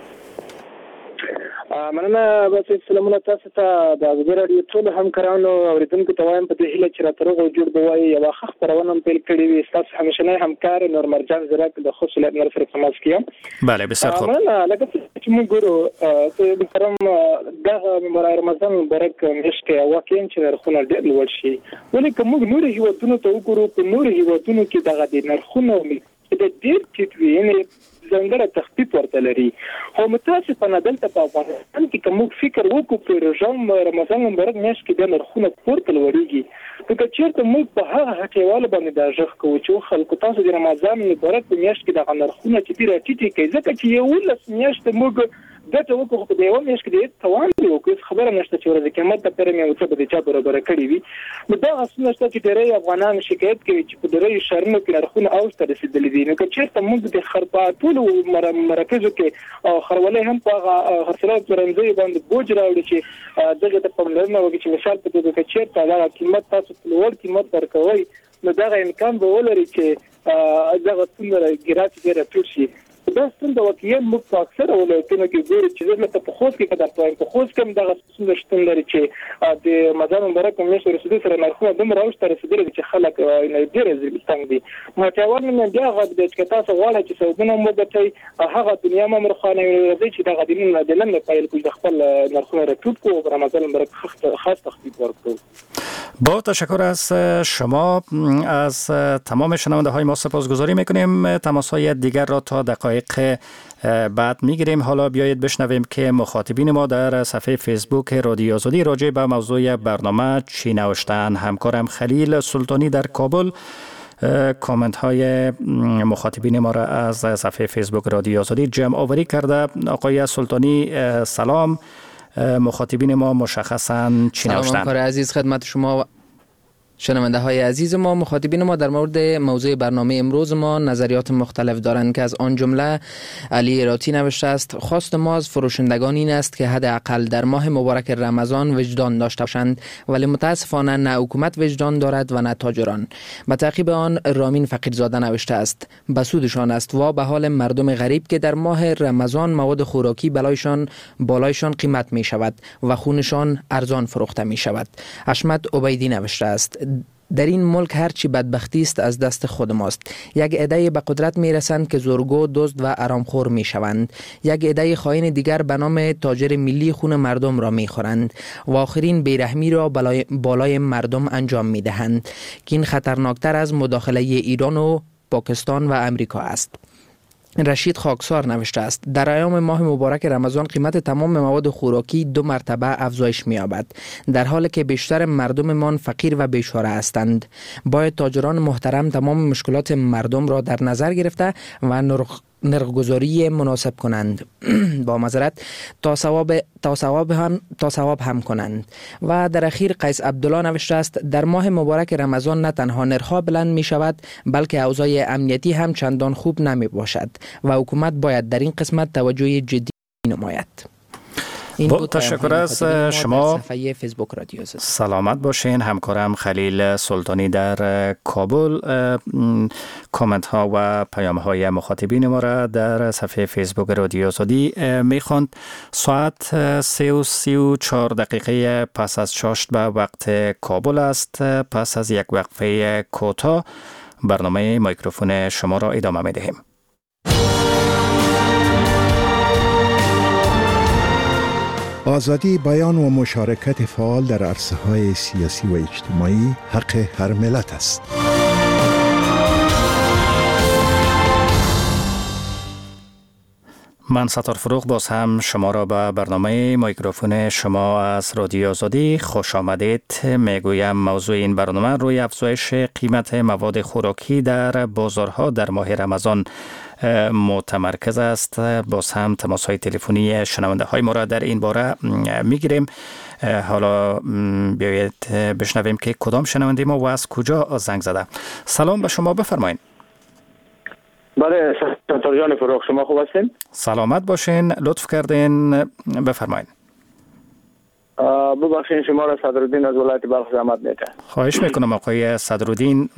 مننه. بس سلامونه تاسو ته د ازبر رادیو ټول همکارانو اوریدونکو ته وایم په دې هیله چې راته روغ او جوړ بوایي. یوه ښه خپرونه هم پیل کړې وي. ستاسو همیشنی همکار نور مرجان زرک د خوست ولایت نور سره تماس کیم. بله بسیار خوب. مننه. لکه چې موږ ګورو محترم دغه مولای رمضان مبارک میاشت کې واقعا چې نرخونه ډېر لوړ شي، ولې که موږ نورو هیوادونو ته وګورو، په نورو هیوادونو کې دغه د نرخونه د ډېر ټیټ وي، یعنې ځانګړی تخفیف ورته لري. خو متاسفانه دلته په افغانستان کې که موږ فکر وکړو په رژیم رمضان مبارک میاشت کې بیا نرخونه پورته لوړېږي، نو که چېرته موږ په هغه هټیوالو باندې دا غږ کوو چې خلکو تاسو د رمضان مبارک په میاشت کې دغه نرخونه چې دي راټیټې کړئ، ځکه چې یولس میاشتې موږ ګټه وکړو، خو په یوه میاشت کې د هېڅ توان دی وکړو، خبره نشته چې ورځ قیمت ته پرمیا ورته به د چا برابره کړې وي. نو دغه څه شته چې ډېری افغانان شکایت کوي چې په دریو ښارونو کې نرخونه اوج ته رسېدلي دي. نو که چېرته موږ د خرپا ټولو مراکزو کې خرولۍ هم په هغه خرڅلاو پلورنځیو باندې بوج راوړي چې دغې ته پاملرنه وکړي چې مثال په توګه که چېرته دغه قیمت تاسو په لوړ قیمت ورکوئ، نو دغه امکان به ولري چې دغه څومره ګراج بیا راټیټ شي. دا ستونزه واقعا موږ په اکثره ولایتونو کې ګورو چې دلته په خوست کې که درته وایم، په خوست کې هم دغه ستونزه شتون لري چې د رمضان مبارک په میاشت رسېدو سره نرخونه دومره اوج ته رسېدلي دي چې خلک ډېر تنګ دي. هټیوال مې بیا غږ دی چې که تاسو غواړئ چې سودونه مو وګټئ، هغه دنیا هم روښانه وي، راځئ چې دغه دینونه د نن نه پیل کړو، د خپل نرخونه راټیټ کړو او رمضان مبارک خاص تخفیف ورکړو. با تشکر از شما. از تمام شنونده های ما سپاسگزاری میکنیم. تماس های دیگر را تا دقایق بعد میگیریم. حالا بیایید بشنویم که مخاطبین ما در صفحه فیسبوک رادیو آزادی راجع به موضوع برنامه چی نوشتن. همکارم خلیل سلطانی در کابل کامنت های مخاطبین ما را از صفحه فیسبوک رادیو آزادی جمع آوری کرده. آقای سلطانی سلام. مخاطبین ما مشخصاً چی نوشتن؟ سلام کار عزیز خدمت شما شنونده های عزیز ما. مخاطبین ما در مورد موضوع برنامه امروز ما نظریات مختلف دارند که از آن جمله علی راتی نوشته است: خواست ما از فروشندگان این است که حداقل در ماه مبارک رمضان وجدان داشته باشند، ولی متاسفانه نه حکومت وجدان دارد و نه تاجران. به تعقیب آن رامین فقیرزاده نوشته است: بسودشان است و به حال مردم غریب که در ماه رمضان مواد خوراکی بالایشان بالایشان قیمت می شود و خونشان ارزان فروخته می شود. حشمت عبیدی نوشته است: در این ملک هرچی بدبختی است از دست خود ماست. یک عده به قدرت می رسند که زورگو، دزد و آرامخور می شوند. یک عده خائن دیگر به نام تاجر ملی خون مردم را می خورند و آخرین بیرحمی را بالای, بالای مردم انجام می دهند که این خطرناکتر از مداخله ایران و پاکستان و امریکا است. رشید خاکسار نوشته است: در ایام ماه مبارک رمضان قیمت تمام مواد خوراکی دو مرتبه افزایش می‌یابد، در حالی که بیشتر مردممان فقیر و بیچاره هستند. باید تاجران محترم تمام مشکلات مردم را در نظر گرفته و نرخ نرخ‌گذاری مناسب کنند با معذرت تا ثواب تا ثواب هم تا ثواب هم کنند. و در اخیر قیس عبدالله نوشته است: در ماه مبارک رمضان نه تنها نرخ‌ها بلند می شود، بلکه اوضاع امنیتی هم چندان خوب نمی باشد و حکومت باید در این قسمت توجه جدی نماید. با تشکر از شما. فیسبوک رادیو آزادی. سلامت باشین. همکارم خلیل سلطانی در کابل کامنت ها و پیام های مخاطبین ما را در صفحه فیسبوک رادیو آزادی میخوند. ساعت سه و سی و چهار دقیقه پس از چاشت به وقت کابل است. پس از یک وقفه کوتاه برنامه میکروفون شما را ادامه میدهیم. آزادی بیان و مشارکت فعال در عرصه‌های سیاسی و اجتماعی حق هر ملت است. من ستار فروغ باز هم شما را به برنامه میکروفون شما از رادیو آزادی خوش آمدید. میگویم موضوع این برنامه روی افزایش قیمت مواد خوراکی در بازارها در ماه رمضان متمرکز است. باز هم تماس های تلفنی شنونده های ما را در این باره میگیریم. حالا بیایید بشنویم که کدام شنونده ما و از کجا زنگ زده. سلام به شما، بفرمایید. بله ستار جان فروغ، شما خوب هستین؟ سلامت باشین، لطف کردین، بفرمایید. ببخشید شما را صدرالدین از ولایت بلخ زحمت میده. خواهش میکنم آقای صدرالدین.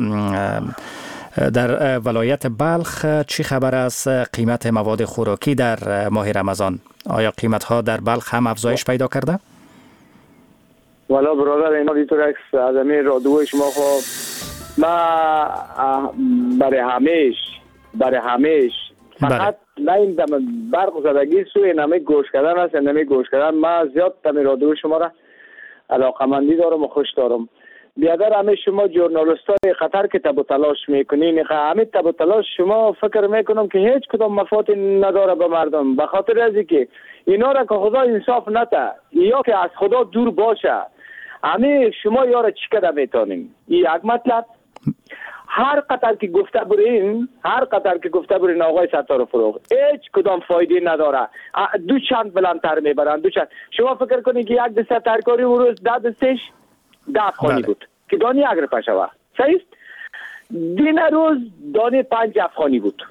در ولایت بلخ چی خبر از قیمت مواد خوراکی در ماه رمضان؟ آیا قیمت ها در بلخ هم افزایش پیدا کرده؟ والا برادر اینا دیطور اکس از همین رادیو شما خب ما برای همیش برای همیش فقط لین دم برق زدگی سوی نمی گوش کردن است. نمی گوش کردن ما زیاد دم رادیو شما را علاقمندی دارم و خوش دارم. بیادر همه شما جورنالیست های قطر که تب و تلاش میکنین، همه تب و تلاش شما فکر میکنم که هیچ کدام مفاد نداره به مردم، به خاطر ازی که اینا را که خدا انصاف نده یا که از خدا دور باشه. همه شما یارا چی کده میتونیم؟ این یک مطلب. هر قطر که گفته برین هر قطر که گفته برین آقای ستار فروغ هیچ کدام فایده نداره. دو چند بلندتر میبرن، دو چند. شما فکر کنید که یک دسته ترکاری اون روز ده دستش ده افغانی بود که دانی اگر پشوه صحیح است. دین روز دانی پنج افغانی بود.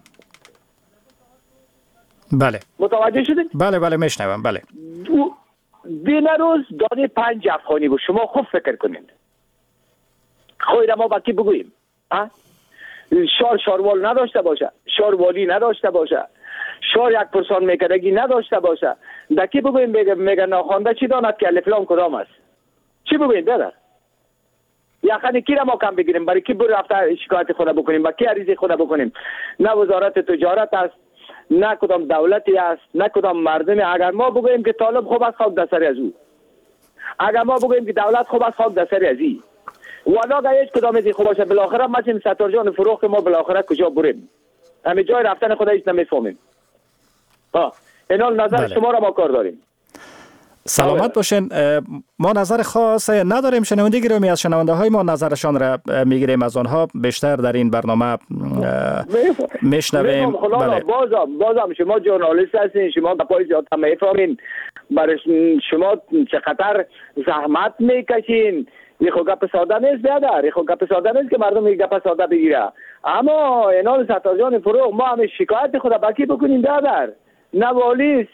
بله متوجه شدید؟ بله بله میشنوم. بله دین روز دانی پنج افغانی بود. شما خوب فکر کنید. خواهی ما با کی بگوییم؟ شار شاروال نداشته باشه، شاروالی نداشته باشه، شار یک پرسان میکردگی نداشته باشه، در کی بگوییم؟ میگه میگه ناخوانده چی داند که الفلام کدام است؟ چی بگوییم دادر؟ یخنی کی را ما کم بگیریم؟ برای کی برای رفته شکایت خود بکنیم؟ با کی عریضی خود بکنیم؟ نه وزارت تجارت است، نه کدام دولتی است، نه کدام مردمی. اگر ما بگوییم که طالب خوب است خاک دستری از او، اگر ما بگوییم که دولت خوب است خاک دستری از این، والا که هیچ کدام از این خوب باشه بالاخره ما چیم ستار جان فروغ که ما بالاخره کجا بریم؟ همه جای رفتن خدا هیچ نمیفهمیم. ها اینا نظر بله. شما را ما کار داریم. سلامت باشین. ما نظر خاص نداریم. شنونده گرامی از شنونده های ما نظرشان را میگیریم، از آنها بیشتر در این برنامه میشنویم. بله. بازم بازم شما ژورنالیست هستین، شما به پای جات میفهمین، برای شما چقدر زحمت میکشین. یه خو گپ ساده نیست بیادر، یه خو گپ ساده نیست که مردم یه گپ ساده بگیره. اما اینال ستار جان فروغ ما همه شکایت خدا باکی بکنیم بیادر، نه والیست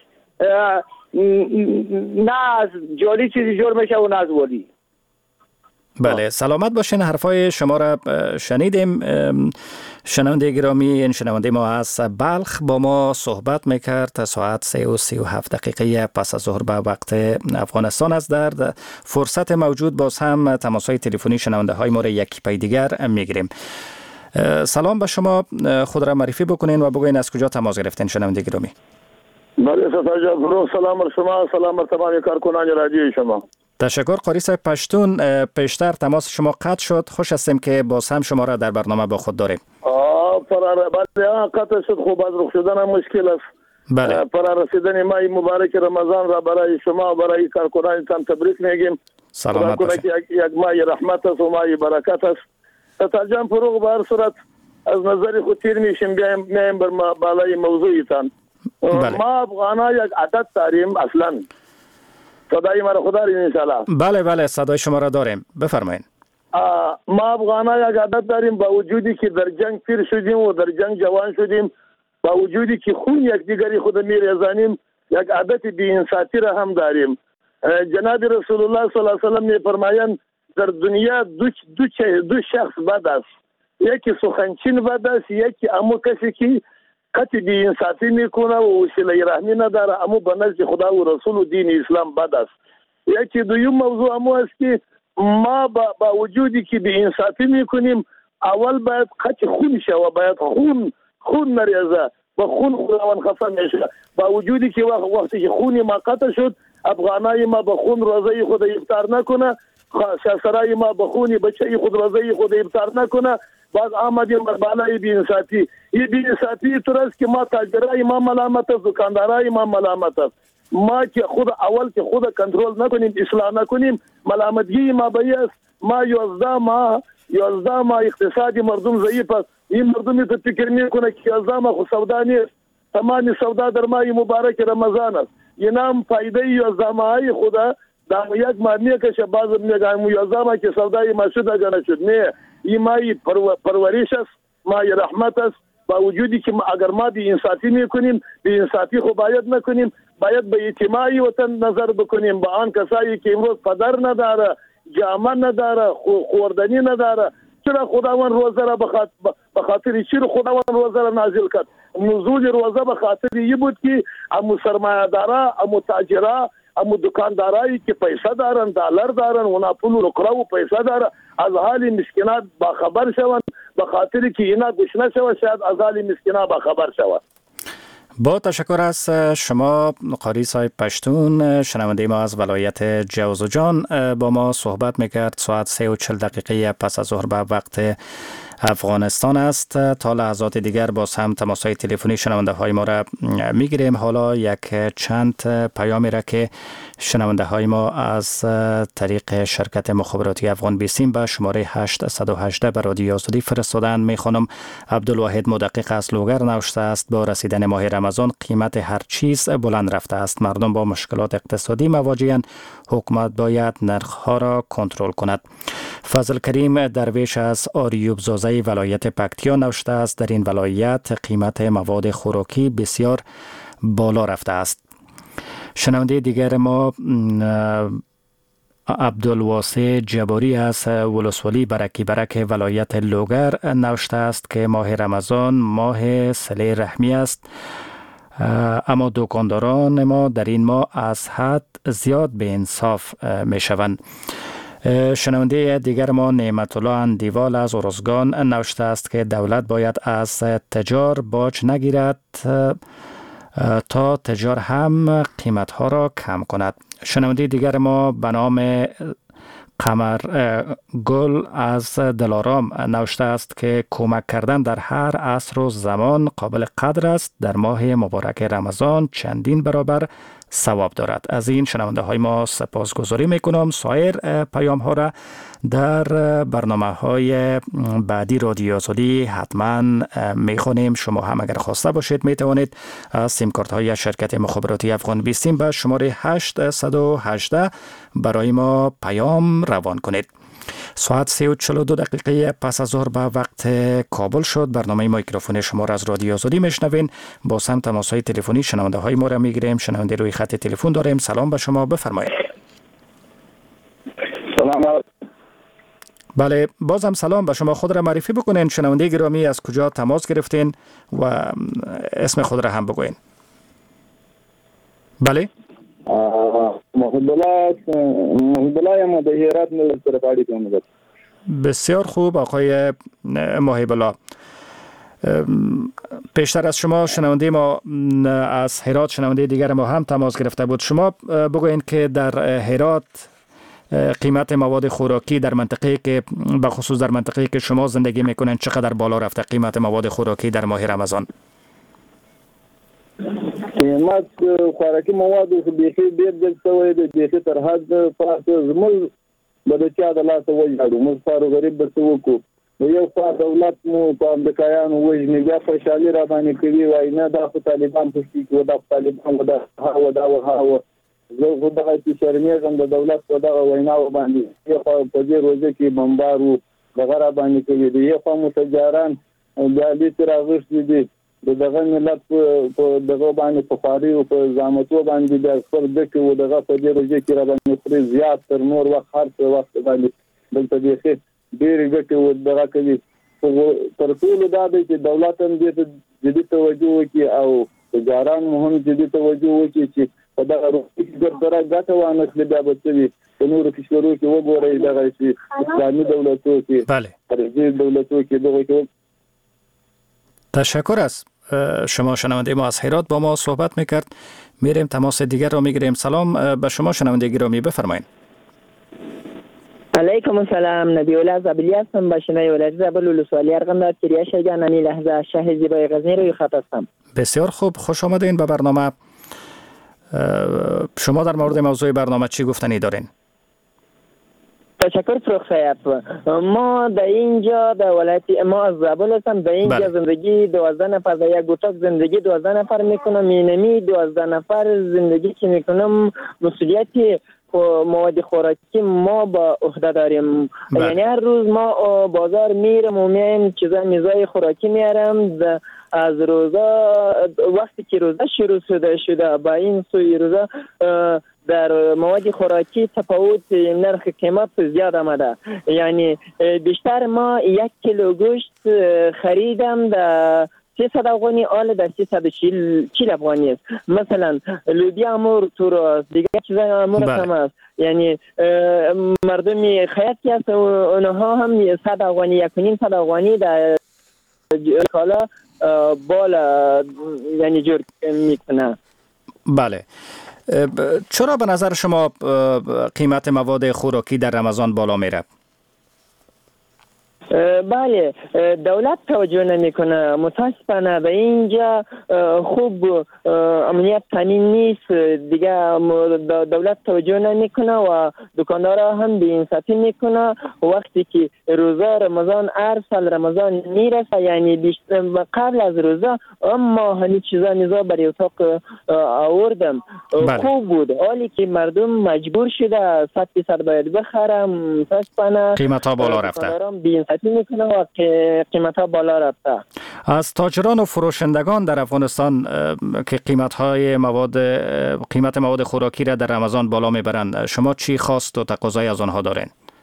نه از جالی چیزی جور میشه و نه از والی. بله سلامت باشین. حرفای شما را شنیدیم. شنونده گرامی، این شنونده ما از بلخ با ما صحبت میکرد. ساعت سه و سی و هفت دقیقه پس از ظهر به وقت افغانستان است. در فرصت موجود باز هم تماس‌های تلفنی شنونده های ما را یکی پای دیگر میگیریم. سلام به شما، خود را معرفی بکنین و بگوین از کجا تماس گرفتین شنونده گرامی. بله ستار جان فروغ، سلام بر شما، سلام بر تمام کارکنان رادیوی شما. تشکر قاری صاحب پشتون. پیشتر تماس شما قطع شد، خوش هستیم که باز هم شما را در برنامه با خود داریم. آه فرار بله قطع شد، خوب از رخ شدن مشکل است. بله فرار رسیدن ماه مبارک رمضان را برای شما و برای کارکنانتان تبریک میگیم. سلامت باشید. یک ماه رحمت است و ماه برکت است. ستار جان فروغ به هر صورت از نظر خود تیر میشیم بیایم میایم بر بالای موضوعتان. بله. ما افغانا یک عادت داریم اصلا. صدای مرا خدا داریم انشاءالله. بله بله صدای شما را داریم، بفرمایید. ما افغانا یک عادت داریم با وجودی که در جنگ پیر شدیم و در جنگ جوان شدیم، با وجودی که خون یک دیگری خود میریزانیم، یک عادت بی انصافی را هم داریم. جناب رسول الله صلی الله علیه و سلم میفرمایند در دنیا دو دو دو شخص بد است، یکی سخنچین بد است، یکی امو کسی که قطع بی انصافی میکنه و وسیله رحمی نداره، امو به نزد خدا و رسول و دین اسلام بد است. یکی دویم موضوع امو است که ما با, با وجودی که بی انصافی میکنیم اول باید قطع خون شود، باید خون خون نریزه و خون خداوند خفه میشه. با وجودی که وقت وقتی که خون ما قطع شد، افغانای ما به خون روزه خود افطار نکنه، شاسرای ما به خون بچه خود روزه خود افطار نکنه، باز آمدیم بر بالای بی‌انصافی. این بی‌انصافی طور است که ما تاجرای ما ملامت است، دکاندارای ما ملامت است. ما که خود اول که خود کنترل نکنیم، اصلاح نکنیم، ملامتگی ما به است. ما یازده ماه یازده ماه اقتصادی مردم ضعیف است. این مردمی که فکر میکنه که یازده ماه خود سودا نیست، تمام سودا در ماه مبارک رمضان است. این هم فایده یازده ماهی خدا در یک ماه میکشه، باز میگم یازده ماه که سودای ما شده جانه شد. نه، این ماهی پرورش است، ماهی رحمت است. با وجودی که ما اگر ما بی انصافی میکنیم، بی انصافی خو باید نکنیم، باید به اجتماعی وطن نظر بکنیم، با آن کسایی که امروز پدر نداره، جامه نداره، خوردنی نداره. چرا خداوند روزه را به خاطر چی خداوند روزه را نازل کرد؟ نزول روزه به خاطر این بود که امو سرمایه‌دارا، امو تاجرا، امو دکاندارایی که پیسه دارن، دلار دارن، اونا پول و رقره و پیسه دارن، از حال مسکینات با خبر شوند، به خاطر که اینا گشنه شود، شاید از حال مسکینات با خبر شود. با تشکر از شما قاری صاحب پشتون، شنونده ما از ولایت جوزجان با ما صحبت میکرد. ساعت سه و چل دقیقه پس از ظهر به وقت افغانستان است. تا لحظات دیگر باز هم تماس‌های تلفنی شنونده های ما را میگیریم. حالا یک چند پیامی را که شنونده های ما از طریق شرکت مخابراتی افغان بیسیم به شماره هشت یک هشت به رادیو آزادی فرستادن میخوانم. عبدالواحد مدقق از لوگر نوشته است: با رسیدن ماه رمضان قیمت هر چیز بلند رفته است. مردم با مشکلات اقتصادی مواجهند. حکومت باید نرخ‌ها را کنترل کند. فضل کریم درویش از آریوب زازه ولایت پکتیا نوشته است: در این ولایت قیمت مواد خوراکی بسیار بالا رفته است. شنونده دیگر ما عبدالواسع جباری از ولسوالی برکی برک ولایت لوگر نوشته است که ماه رمضان ماه صله رحمی است، اما دکانداران ما در این ماه از حد زیاد به انصاف می شوند. شنونده دیگر ما نعمت الله اندیوال از ارزگان نوشته است که دولت باید از تجار باج نگیرد تا تجار هم قیمت ها را کم کند. شنونده دیگر ما به نام قمر گل از دلارام نوشته است که کمک کردن در هر عصر و زمان قابل قدر است. در ماه مبارک رمضان چندین برابر ثواب دارد. از این شنونده های ما سپاسگزاری میکنم. سایر پیام ها را در برنامه های بعدی رادیو آزادی حتما میخونیم. شما هم اگر خواسته باشید میتوانید از سیم کارت های شرکت مخابراتی افغان بیسیم به شماره هشت یک هشت برای ما پیام روان کنید. ساعت سه و چل و دو دقیقه پس از ظهر به وقت کابل شد. برنامه میکروفون شما را از رادیو آزادی میشنوین. با سم تماس های تلفنی شنونده های ما را میگیریم. شنونده روی خط تلفن داریم. سلام به شما، بفرمایید. سلام. بله، بازم سلام به شما. خود را معرفی بکنین. شنونده گرامی از کجا تماس گرفتین و اسم خود را هم بگوین. بله. محب الله محب الله ما در هرات نظر پاڑی کنم. بسیار خوب آقای محب الله. پیشتر از شما شنونده ما از هرات شنونده دیگر ما هم تماس گرفته بود. شما بگوین که در هرات قیمت مواد خوراکی در منطقه که به خصوص در منطقه که شما زندگی میکنین چقدر بالا رفته قیمت مواد خوراکی در ماه رمضان؟ قیمت خوراکی مواد بیخی ډیر ډیر شوی دی، بیخی تر حد پاس زموږ به چا د لاس وژاړو، موږ فارو غریب به څه وکړو. یو خوا دولت مو په امریکایانو وژني، بیا خوشحالي را باندې کوي، وایي نه دا خو طالبان پوښتي کوي، دا طالبان و دا هاوه دا و هاوه. زه خو دغه چې شرمېږم د دولت په دغه ویناو باندې. یو خوا په دې روزه کې بمبار و دغه را باندې کوي، د یو خوا مو تجاران بیا لیست راغوښتي دي د دغه ملت په دغه باندې په خواري او په زامتو باندې د خپل دکې و دغه په دې روزه کې را باندې خوري زیات تر نور وخت هر څه وخت باندې دلته بیخي ډېرې ګټې و دغه کوي. تر ټولو دا دی چې دولت هم دې ته جدي توجه وکړي او تجاران مو هم جدي توجه وکړي چې په دغه روزه کې ګردره ګټه وانخلي، بیا به څه وي. په نورو کشورو کې وګورئ دغه چې اسلامي دولتو کې خارجي دولتو کې دغه کې. تشکر است. شما شنونده ما از هرات با ما صحبت میکرد. میریم تماس دیگر را میگیریم. سلام به شما شنونده گرامی، بفرمایید. علیکم السلام. نبی الله زبیلی هستم. با شنای ولایت زابل ولسوالی ارغنداب کریه شجان امی لحظه شهر زیبای غزنی روی خط هستم. بسیار خوب، خوش آمدین به برنامه. شما در مورد موضوع برنامه چی گفتنی دارین؟ تشکر فروخ صاحب. ما در اینجا در ولایت ما از زابل هستم. در اینجا بله. زندگی دوازده نفر در یک اتاق زندگی دوازده نفر میکنم. اینمی دوازده نفر زندگی که میکنم مسئولیتی مواد خوراکی ما با عهده داریم. بله. یعنی هر روز ما بازار میرم و میایم چیزا میزای خوراکی میارم. از روزا وقتی که روزا شروع شده شده با این سوی روزا در مواد خوراکی تفاوت نرخ قیمت زیاد آمده. یعنی بیشتر ما یک کیلو گوشت خریدم در سیصد افغانی، آل در سیصد و چهل افغانی است. مثلا لوبیا امور تو راست، دیگه چیزای امور هم است. یعنی مردمی خیاطی هست و اونها هم صد افغانی، یک و نیم صد افغانی در کالا بالا یعنی جور میکنه. بله. چرا به نظر شما قیمت مواد خوراکی در رمضان بالا میره؟ بله، دولت توجه نمیکنه. متاسفانه به اینجا خوب امنیت تامین نیست دیگه. دولت توجه نمیکنه و دکاندارا هم بی‌انصافی میکنه. وقتی که روزا رمضان هر سال رمضان میرسه، یعنی قبل از روزا اما همین چیزا نیزا برای اتاق آوردم. بله. خوب بود، حالی که مردم مجبور شده صد درصد باید بخرم. متاسفانه قیمت ها بالا رفته. میکنه و قیمت ها بالا رفته. از تاجران و فروشندگان در افغانستان که قیمت های مواد قیمت مواد خوراکی را در رمضان بالا میبرند، شما چی خواست و تقاضای از آنها دارین؟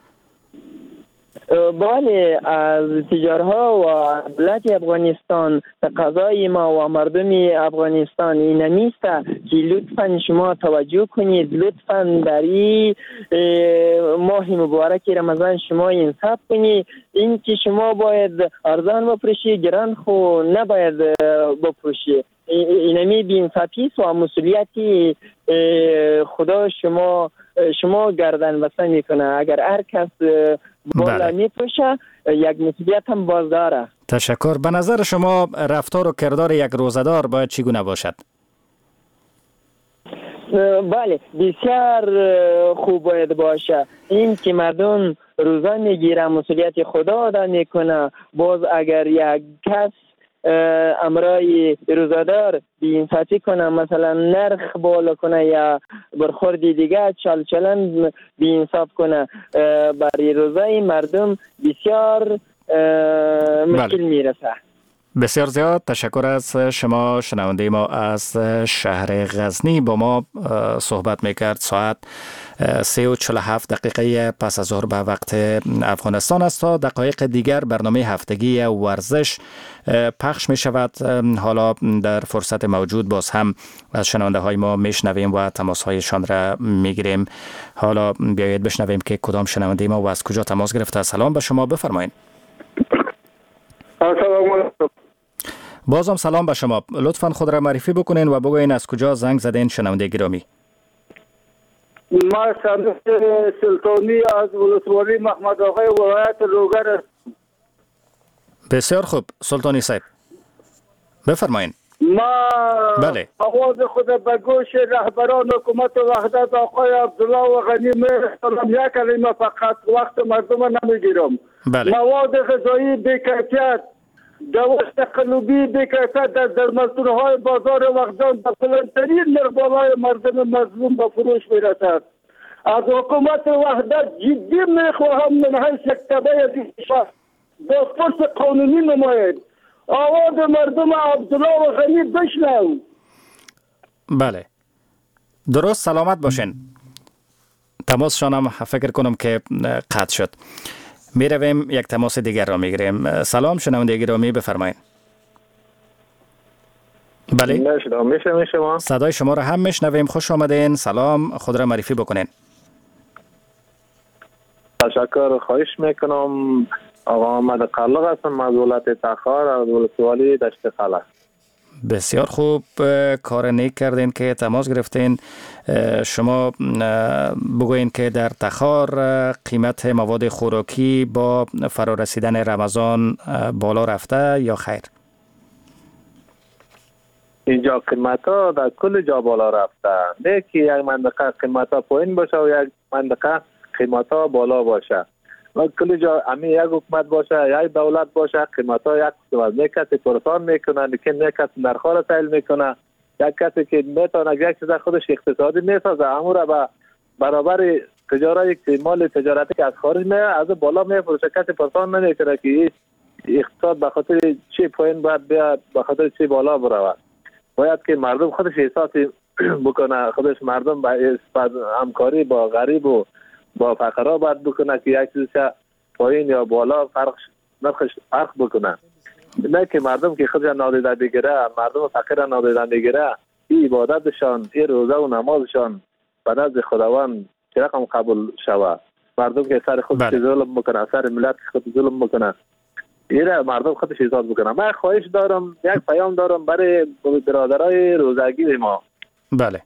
بله، از تجارها و دولت افغانستان تقاضای ما و مردم افغانستان این نیست که لطفاً شما توجه کنید. لطفاً در این ماه مبارک رمضان شما انصاف کنید. این که شما باید ارزان بفروشی، گران خو نباید بفروشی. اینمی بی‌انصافی و مسئولیتی خدا شما شما گردن بسته میکنه. اگر هر کس بالا میپوشه یک مسئولیت هم باز داره. تشکر. به نظر شما رفتار و کردار یک روزدار باید چگونه باشد؟ بله، بسیار خوب باید باشه. این که مردم روزه میگیره مسئولیت خدا ادا میکنه. باز اگر یک کس امرای روزادار بی‌انصافی کنه، مثلا نرخ بالا کنه یا برخوردی دیگه چال چلن بی‌انصاف کنه، برای روزای مردم بسیار مشکل میرسه. بسیار زیاد تشکر از شما. شنونده ما از شهر غزنی با ما صحبت میکرد. ساعت سه و چهل و هفت دقیقه پس از ظهر به وقت افغانستان است. تا دقایق دیگر برنامه هفتگی ورزش پخش می شود. حالا در فرصت موجود باز هم از شنونده های ما میشنویم و تماس هایشان را میگیریم. حالا بیایید بشنویم که کدام شنونده ما و از کجا تماس گرفته. سلام به شما، بفرمایید. سلام علیکم. بازم سلام به شما. لطفاً خود را معرفی بکنین و بگوین از کجا زنگ زدین شنونده گرامی. ما صادق سلطانی از ولسوالی محمد آقای ولایت لوگر. بسیار خوب سلطانی صاحب، بفرمایین. ما بله. آواز خود به گوش رهبران حکومت وحدت آقای عبدالله و غنی میرسانم. یک کلمه فقط، وقت مردم نمیگیرم. بله. مواد غذایی بی‌کیفیت، دوست قلبی بی‌کیفیت در درمزدونهای بازار وقتان به بلندترین نرخ بالای مردم مظلوم به فروش میرسد. از حکومت وحدت جدی میخواهم من حیث یک تبعه دیشا بازپرس قانونی نماید. آواز مردم عبدالله و غنی بشنو. بله، درست سلامت باشین. تماس شانم فکر کنم که قطع شد. می رویم یک تماس دیگر را می گیریم. سلام شنونده گرامی، بفرمایید. بله، شما صدای شما را هم میشنویم. خوش آمدین. سلام، خود را معرفی بکنین. تشکر. خواهش میکنم. آقا احمد قلق هستم از ولایت تخار از ولسوالی دشت خلق. بسیار خوب، کار نیک کردین که تماس گرفتین. شما بگوین که در تخار قیمت مواد خوراکی با فرارسیدن رمضان بالا رفته یا خیر؟ اینجا قیمت ها در کل جا بالا رفته، نه که یک منطقه قیمت ها پایین باشه و یک منطقه قیمت ها بالا باشه. و کل جا امی یک حکومت باشه، یک دولت باشه، قیمت ها یک قسمت، نه کسی پرسان میکنه، لیکن نه کسی نرخ را تعیین میکنه. یک کسی که میتونه یک چیز خودش اقتصادی میسازه، امو را به برابر تجارت که مال تجارتی که از خارج میاد از بالا میفروشه، کسی پرسان نمیکنه که اقتصاد به خاطر چی پایین باید بیاد، به خاطر چی بالا برود. باید که مردم خودش احساس بکنه، خودش مردم با همکاری با غریب و با فقرا باید بکنه که یک چیز پایین یا بالا فرق نرخش فرق بکنه. نه که مردم که خودش نادیده بگیره، مردم فقیر نادیده بگیره، این عبادتشان، این روزه و نمازشان به نزد خداوند چه رقم قبول شود. مردم که سر خودش ظلم بکنه، سر ملت خود ظلم بکنه، ایره مردم خودش حساب بکنه. من خواهش دارم، یک پیام دارم برای برادرای روزگی ما. بله.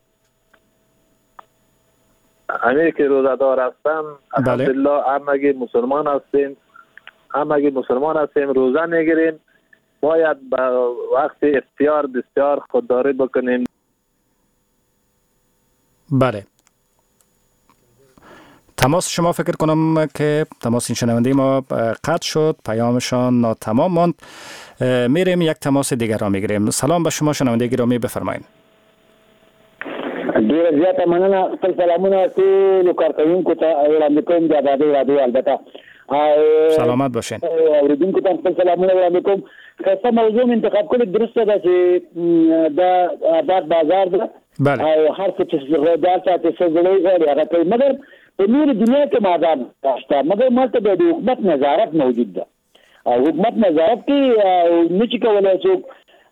همه که روزدار هستن، الحمدلله همگی مسلمان هستیم، همگی مسلمان هستیم، روزه میگیریم. باید با وقت اختیار بسیار خودداری بکنیم. بله. تماس شما فکر کنم که تماس این شنونده ما قطع شد، پیامشان ناتمام ماند. میریم یک تماس دیگر را میگیریم. سلام به شما شنونده گرامی، بفرمایید. ډیر زیاته مننه. خپل سلامونه ټولو کارکوونکو ته وړاندې کوم د آبادۍ رادیو البته. سلامت باشین. اوریدونکو ته خپل سلامونه وړاندې کوم. ښه موضوع انتخاب کړل، درسته ده چې د آباد بازار ده او هر څه چې غوډال ساتي څه زړې غواړي هغه کوي، مګر په نورې دنیا کې مادام شته، مګر مالته د حکومت نظارت موجود ده او حکومت نظارت کې نه چې کولی څوک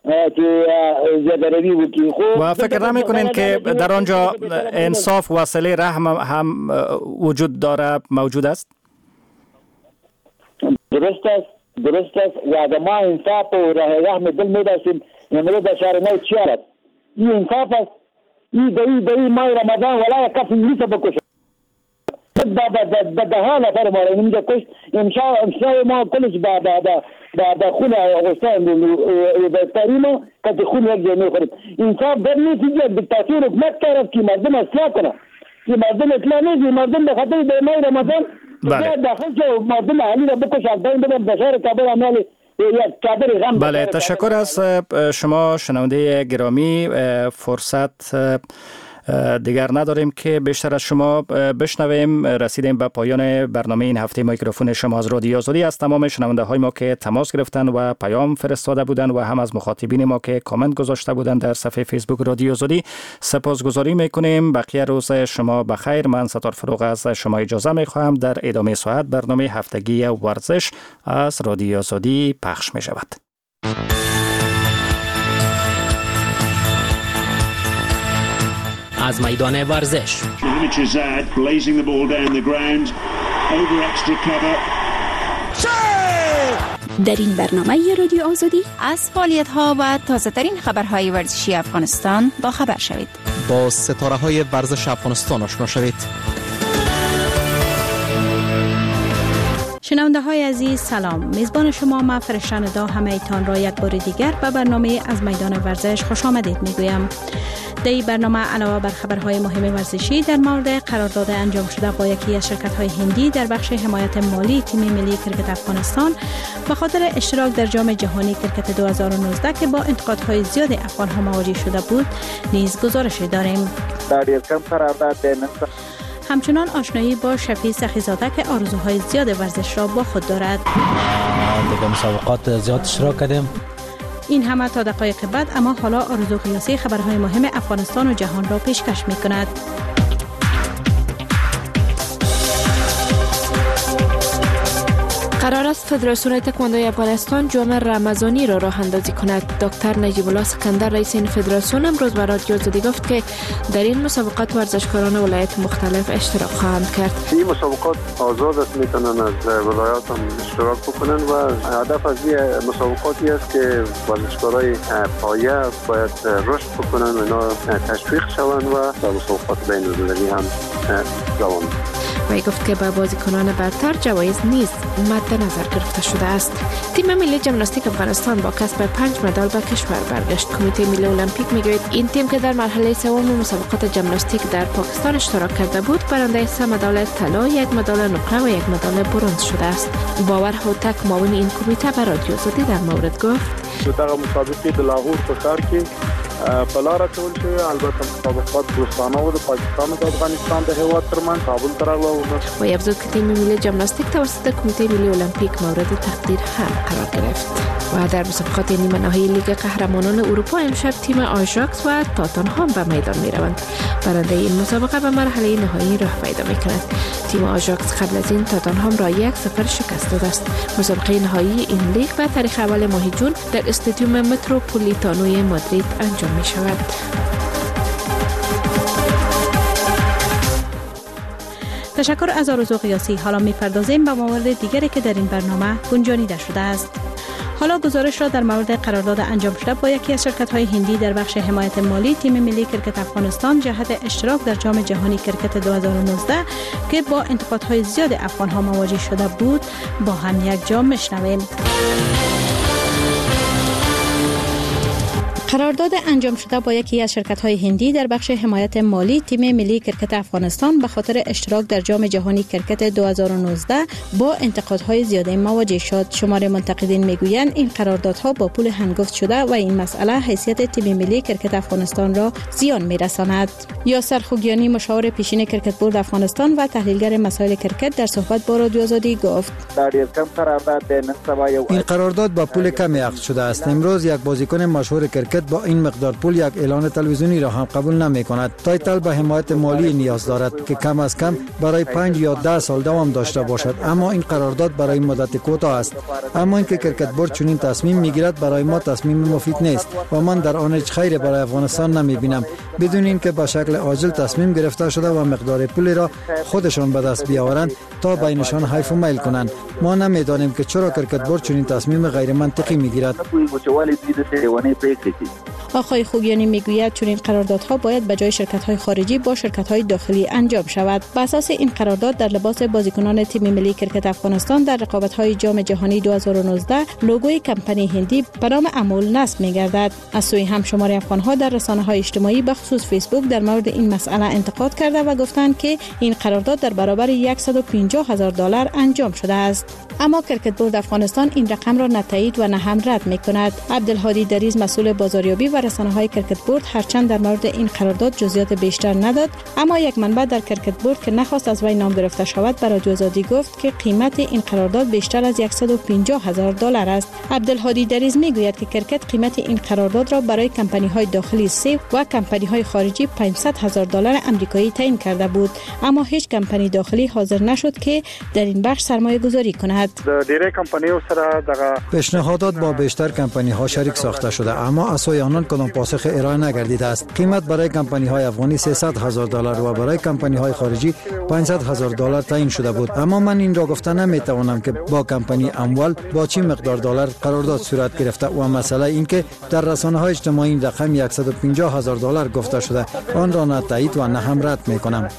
و فکر نمی کنین که در آنجا انصاف و صله رحم هم وجود داره، موجود است؟ درست است، درست است و اگر ما انصاف و رحم دل می داشتیم امروز بشار نو چی است؟ این انصاف است. این دایی دایی ماه رمضان ولا کسی نیست بکشه ده ها نفر ما را اینجا کشت. امشای ما کلش با در خون آغستان و بستری ما که خون یک جای می خورد. انصاف در نیست اینجا دیکتاتور حکمت کرد که مردم اصلاح کنه، که مردم اصلاح نیست، مردم به خاطر به ماه رمضان داخل شد مردم علی را بکشد دایم بدن بشار کابل عمال یک غم. بله، تشکر از شما شنونده گرامی. فرصت دیگر نداریم که بیشتر از شما بشنویم. رسیدیم به پایان برنامه این هفته میکروفون شما از رادیو آزادی. از تمام شنونده های ما که تماس گرفتن و پیام فرستاده بودند و هم از مخاطبین ما که کامنت گذاشته بودند در صفحه فیسبوک رادیو آزادی سپاسگزاری میکنیم. بقیه روز شما بخیر. من ستار فروغ از شما اجازه میخواهم. در ادامه ساعت برنامه هفتگی ورزش از رادیو آزادی پخش می شود. از میدان ورزش در این برنامه رادیو آزادی از فعالیت‌ها و تازه‌ترین خبرهای ورزشی افغانستان با خبر شوید. با ستاره‌های ورزش افغانستان آشنا شوید. شنونده های عزیز سلام. میزبان شما من فرشته ندا همه ایتان را یک بار دیگر به برنامه از میدان ورزش خوش آمدید میگویم. در این برنامه علاوه بر خبرهای مهم ورزشی در مورد قرارداد انجام شده با یکی از شرکت‌های هندی در بخش حمایت مالی تیم ملی کرکت افغانستان به خاطر اشتراک در جام جهانی کرکت دو هزار و نوزده که با انتقادهای زیاد افغان‌ها مواجه شده بود نیز گزارش داریم. همچنان آشنایی با شفیع سخیزاده که آرزوهای زیاد ورزش را با خود دارد. دیگه مسابقات زیاد اشتراک کردیم. این همه تا دقایق بعد، اما حالا آرزو قیاسی خبرهای مهم افغانستان و جهان را پیشکش می کند. قرار است فدراسیون تکواندوی افغانستان جام رمضانی را راه اندازی کند. دکتر نجیب الله سکندر رئیس این فدراسیون امروز به رادیو آزادی گفت که در این مسابقات ورزشکاران ولایت مختلف اشتراک خواهند کرد. این مسابقات آزاد است، میتونن از ولایات هم اشتراک بکنن و هدف از این مسابقاتی است که ورزشکارای پایه باید رشد بکنن و اینا تشویق شوند و در مسابقات بین المللی هم دوام. وی گفت که به بازیکنان برتر جوایز نیز مد نظر گرفته شده است. تیم ملی ژیمناستیک افغانستان با کسب پنج مدال به کشور برگشت. کمیته ملی المپیک میگوید این تیم که در مرحله سوم مسابقات ژیمناستیک در پاکستان اشتراک کرده بود، برنده سه مدال طلا، یک مدال نقره و یک مدال برنز شده است. باور هوتک معاون این کمیته به رادیو آزادی در مورد گفت: دغه مسابقه د لاهور په ښار کې په لاره کول شوې، البته مسابقات دوستانه و د پاکستان او د افغانستان د هیواد ترمنځ کابل ته راغله. و افزود که تیم ملی ژیمناستیک توسط کمیته ملی المپیک مورد تقدیر هم قرار گرفت. و در مسابقات نیمه نهایی لیگ قهرمانان اروپا امشب تیم آژاکس و تاتنهام به میدان میروند. برنده این مسابقه به مرحله نهایی راه پیدا میکند. تیم آژاکس قبل از این تاتنهام را یک صفر شکست داده است. مسابقه نهایی این لیگ به تاریخ اول ماه جون در استادیوم متروپولیتانوی مادرید انجام می شود. تشکر از آرزو قیاسی. حالا می پردازیم به موارد دیگری که در این برنامه گنجانیده شده است. حالا گزارش را در مورد قرارداد انجام شده با یکی از شرکت‌های هندی در بخش حمایت مالی تیم ملی کرکت افغانستان جهت اشتراک در جام جهانی کرکت دو هزار و نوزده که با انتقادهای زیاد افغان‌ها مواجه شده بود با هم یک جا میشنویم. قرارداد انجام شده با یکی از شرکت‌های هندی در بخش حمایت مالی تیم ملی کرکت افغانستان به خاطر اشتراک در جام جهانی کرکت دو هزار و نوزده با انتقادهای زیاده مواجه شد. شمار منتقدین میگویند این قراردادها با پول هنگفت شده و این مسئله حیثیت تیم ملی کرکت افغانستان را زیان میرساند. یاسر خوگیانی مشاور پیشین کرکت بورد افغانستان و تحلیلگر مسائل کرکت در صحبت با رادیو آزادی گفت: این قرارداد با پول کمی عقد شده است. امروز یک بازیکن مشهور کرکت با این مقدار پول یک اعلان تلویزیونی را هم قبول نمی کند. تایتل به حمایت مالی نیاز دارد که کم از کم برای پنج یا ده سال دوام داشته باشد، اما این قرارداد برای مدت کوتاه است. اما اینکه کرکت بورد چنین تصمیم میگیرد برای ما تصمیم مفید نیست و من در آن هیچ خیری برای افغانستان نمی بینم، بدون اینکه به شکل عاجل تصمیم گرفته شده و مقدار پول را خودشان به دست بیاورند تا بینشان حیف و میل کنند. ما نمیدانیم که چرا کرکت بورد چنین تصمیم غیر منطقی میگیرد. آقای خوگیانی میگوید چون این قراردادها باید به جای شرکت‌های خارجی با شرکت‌های داخلی انجام شود. بر اساس این قرارداد در لباس بازیکنان تیم ملی کرکت افغانستان در رقابت‌های جام جهانی دو هزار و نوزده لوگوی کمپانی هندی به نام امول نصب می‌گردد. از سوی هم شمار افغان‌ها در رسانه‌های اجتماعی به خصوص فیسبوک در مورد این مسئله انتقاد کرده و گفتند که این قرارداد در برابر صد و پنجاه هزار دلار انجام شده است. اما کرکت بورد افغانستان این رقم را نه تایید و نه هم رد می‌کند. عبدالهادی دریز مسئول بازاریابی و رسانه‌های کرکت بورد هرچند در مورد این قرارداد جزئیات بیشتر نداد، اما یک منبع در کرکت بورد که نخواست از وی نام گرفته شود برای رادیو آزادی گفت که قیمت این قرارداد بیشتر از صد و پنجاه هزار دلار است. عبدالهادی دریز میگوید که کرکت قیمت این قرارداد را برای کمپانی‌های داخلی سه و کمپانی‌های خارجی پانصد هزار دلار آمریکایی تعیین کرده بود، اما هیچ کمپانی داخلی حاضر نشد که در این بخش سرمایه گذاری کند. ډیره کمپانیو سره دغه پیشنهادات با بیشتر کمپانی ها شریک ساخته شده، اما از سوی آنان کدام پاسخ ارائه نگردیده است. قیمت برای کمپانی های افغانی سیصد هزار دلار و برای کمپانی های خارجی پانصد هزار دلار تعیین شده بود، اما من این را گفته نمیتوانم که با کمپانی اموال با چه مقدار دلار قرارداد صورت گرفته و مسئله این که در رسانه های اجتماعی این رقم صد و پنجاه هزار دلار گفته شده آن را نه تایید و نه هم رد میکنم.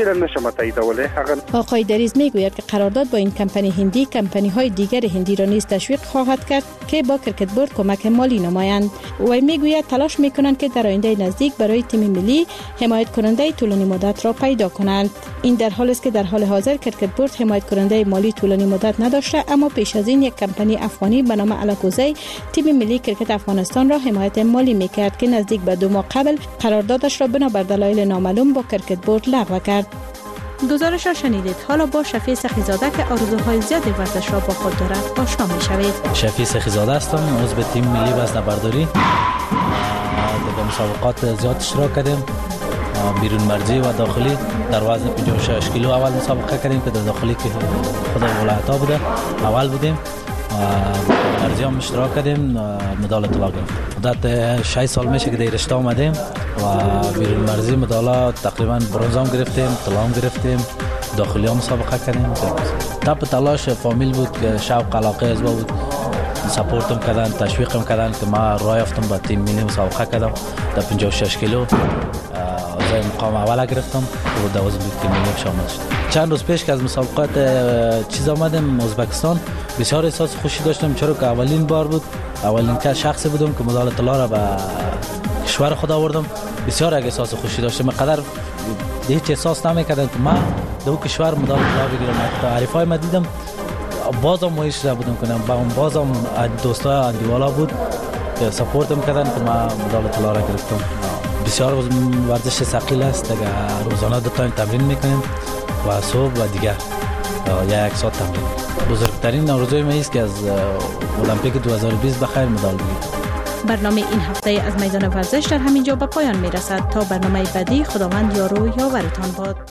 آقای دریز میگوید که قرارداد با این کمپانی هندی کمپانی های دیگر هندی را نیز تشویق خواهد کرد که با کرکت بورد کمک مالی نمایند. و میگوید تلاش میکنند که در آینده نزدیک برای تیم ملی حمایت کننده طولانی مدت را پیدا کنند. این در حالی است که در حال حاضر کرکت بورد حمایت کننده مالی طولانی مدت نداشته، اما پیش از این یک کمپانی افغانی به نام الاکوزی تیم ملی کرکت افغانستان را حمایت مالی میکرد که نزدیک به دو ماه قبل قراردادش را بنا بر دلایل نامعلوم با کرکت بورد لغو کرد. گزارش را شنیدید. حالا با شفیع سخیزاده که آرزوهای زیادی ورزش را با خود دارد آشنا می‌شوید. شفیع سخیزاده هستم، عضو تیم ملی وزنه‌برداری. در مسابقات زیاد اشتراک کردیم. بیرون مرزی و داخلی در وزن پنجاه و شش کیلو اول مسابقه کردیم که در داخلی که خود ولایت ها بوده اول بودیم. مرزی هم اشتراک کردیم، مدال طلا گرفتیم. مدت شش سال میشه که در رشته آمدیم و بیرون مرزی مدال تقریبا برنز هم گرفتیم، طلا هم گرفتیم، داخلی هم مسابقه کردیم. تپ تلاش فامیل بود که شوق علاقه از بود، سپورتم کردن، تشویقم کردن که ما راه یافتم با تیم ملی مسابقه کردم در پنجاه و شش کیلو از مقام اول گرفتم و در وزن تیم ملی شامل شدم. چند روز پیش که از مسابقات چیز آمدم ازبکستان بسیار احساس خوشی داشتم، چرا که اولین بار بود، اولین که شخصی بودم که مدال طلا را به کشور خود آوردم. بسیار احساس خوشی داشتم، مقدر هیچ احساس نمی‌کردم که من در اون کشور مدال طلا بگیرم. تا حریفای ما دیدم بازم مایش شده بودم کنم، با اون بازم دوستا اندیوالا بود که سپورتم کردن که ما مدال طلا را گرفتم. بسیار ورزش ثقیل است، دیگه روزانه دو تا تمرین میکنیم و صبح و دیگر یک ساعت تمرین. بزرگترین آرزوی من است که از المپیک دو هزار و بیست بخیر مدال بگیرم. برنامه این هفته از میدان ورزش در همین جا به پایان میرسد. تا برنامه بعدی، خداوند یار و یاورتان باد.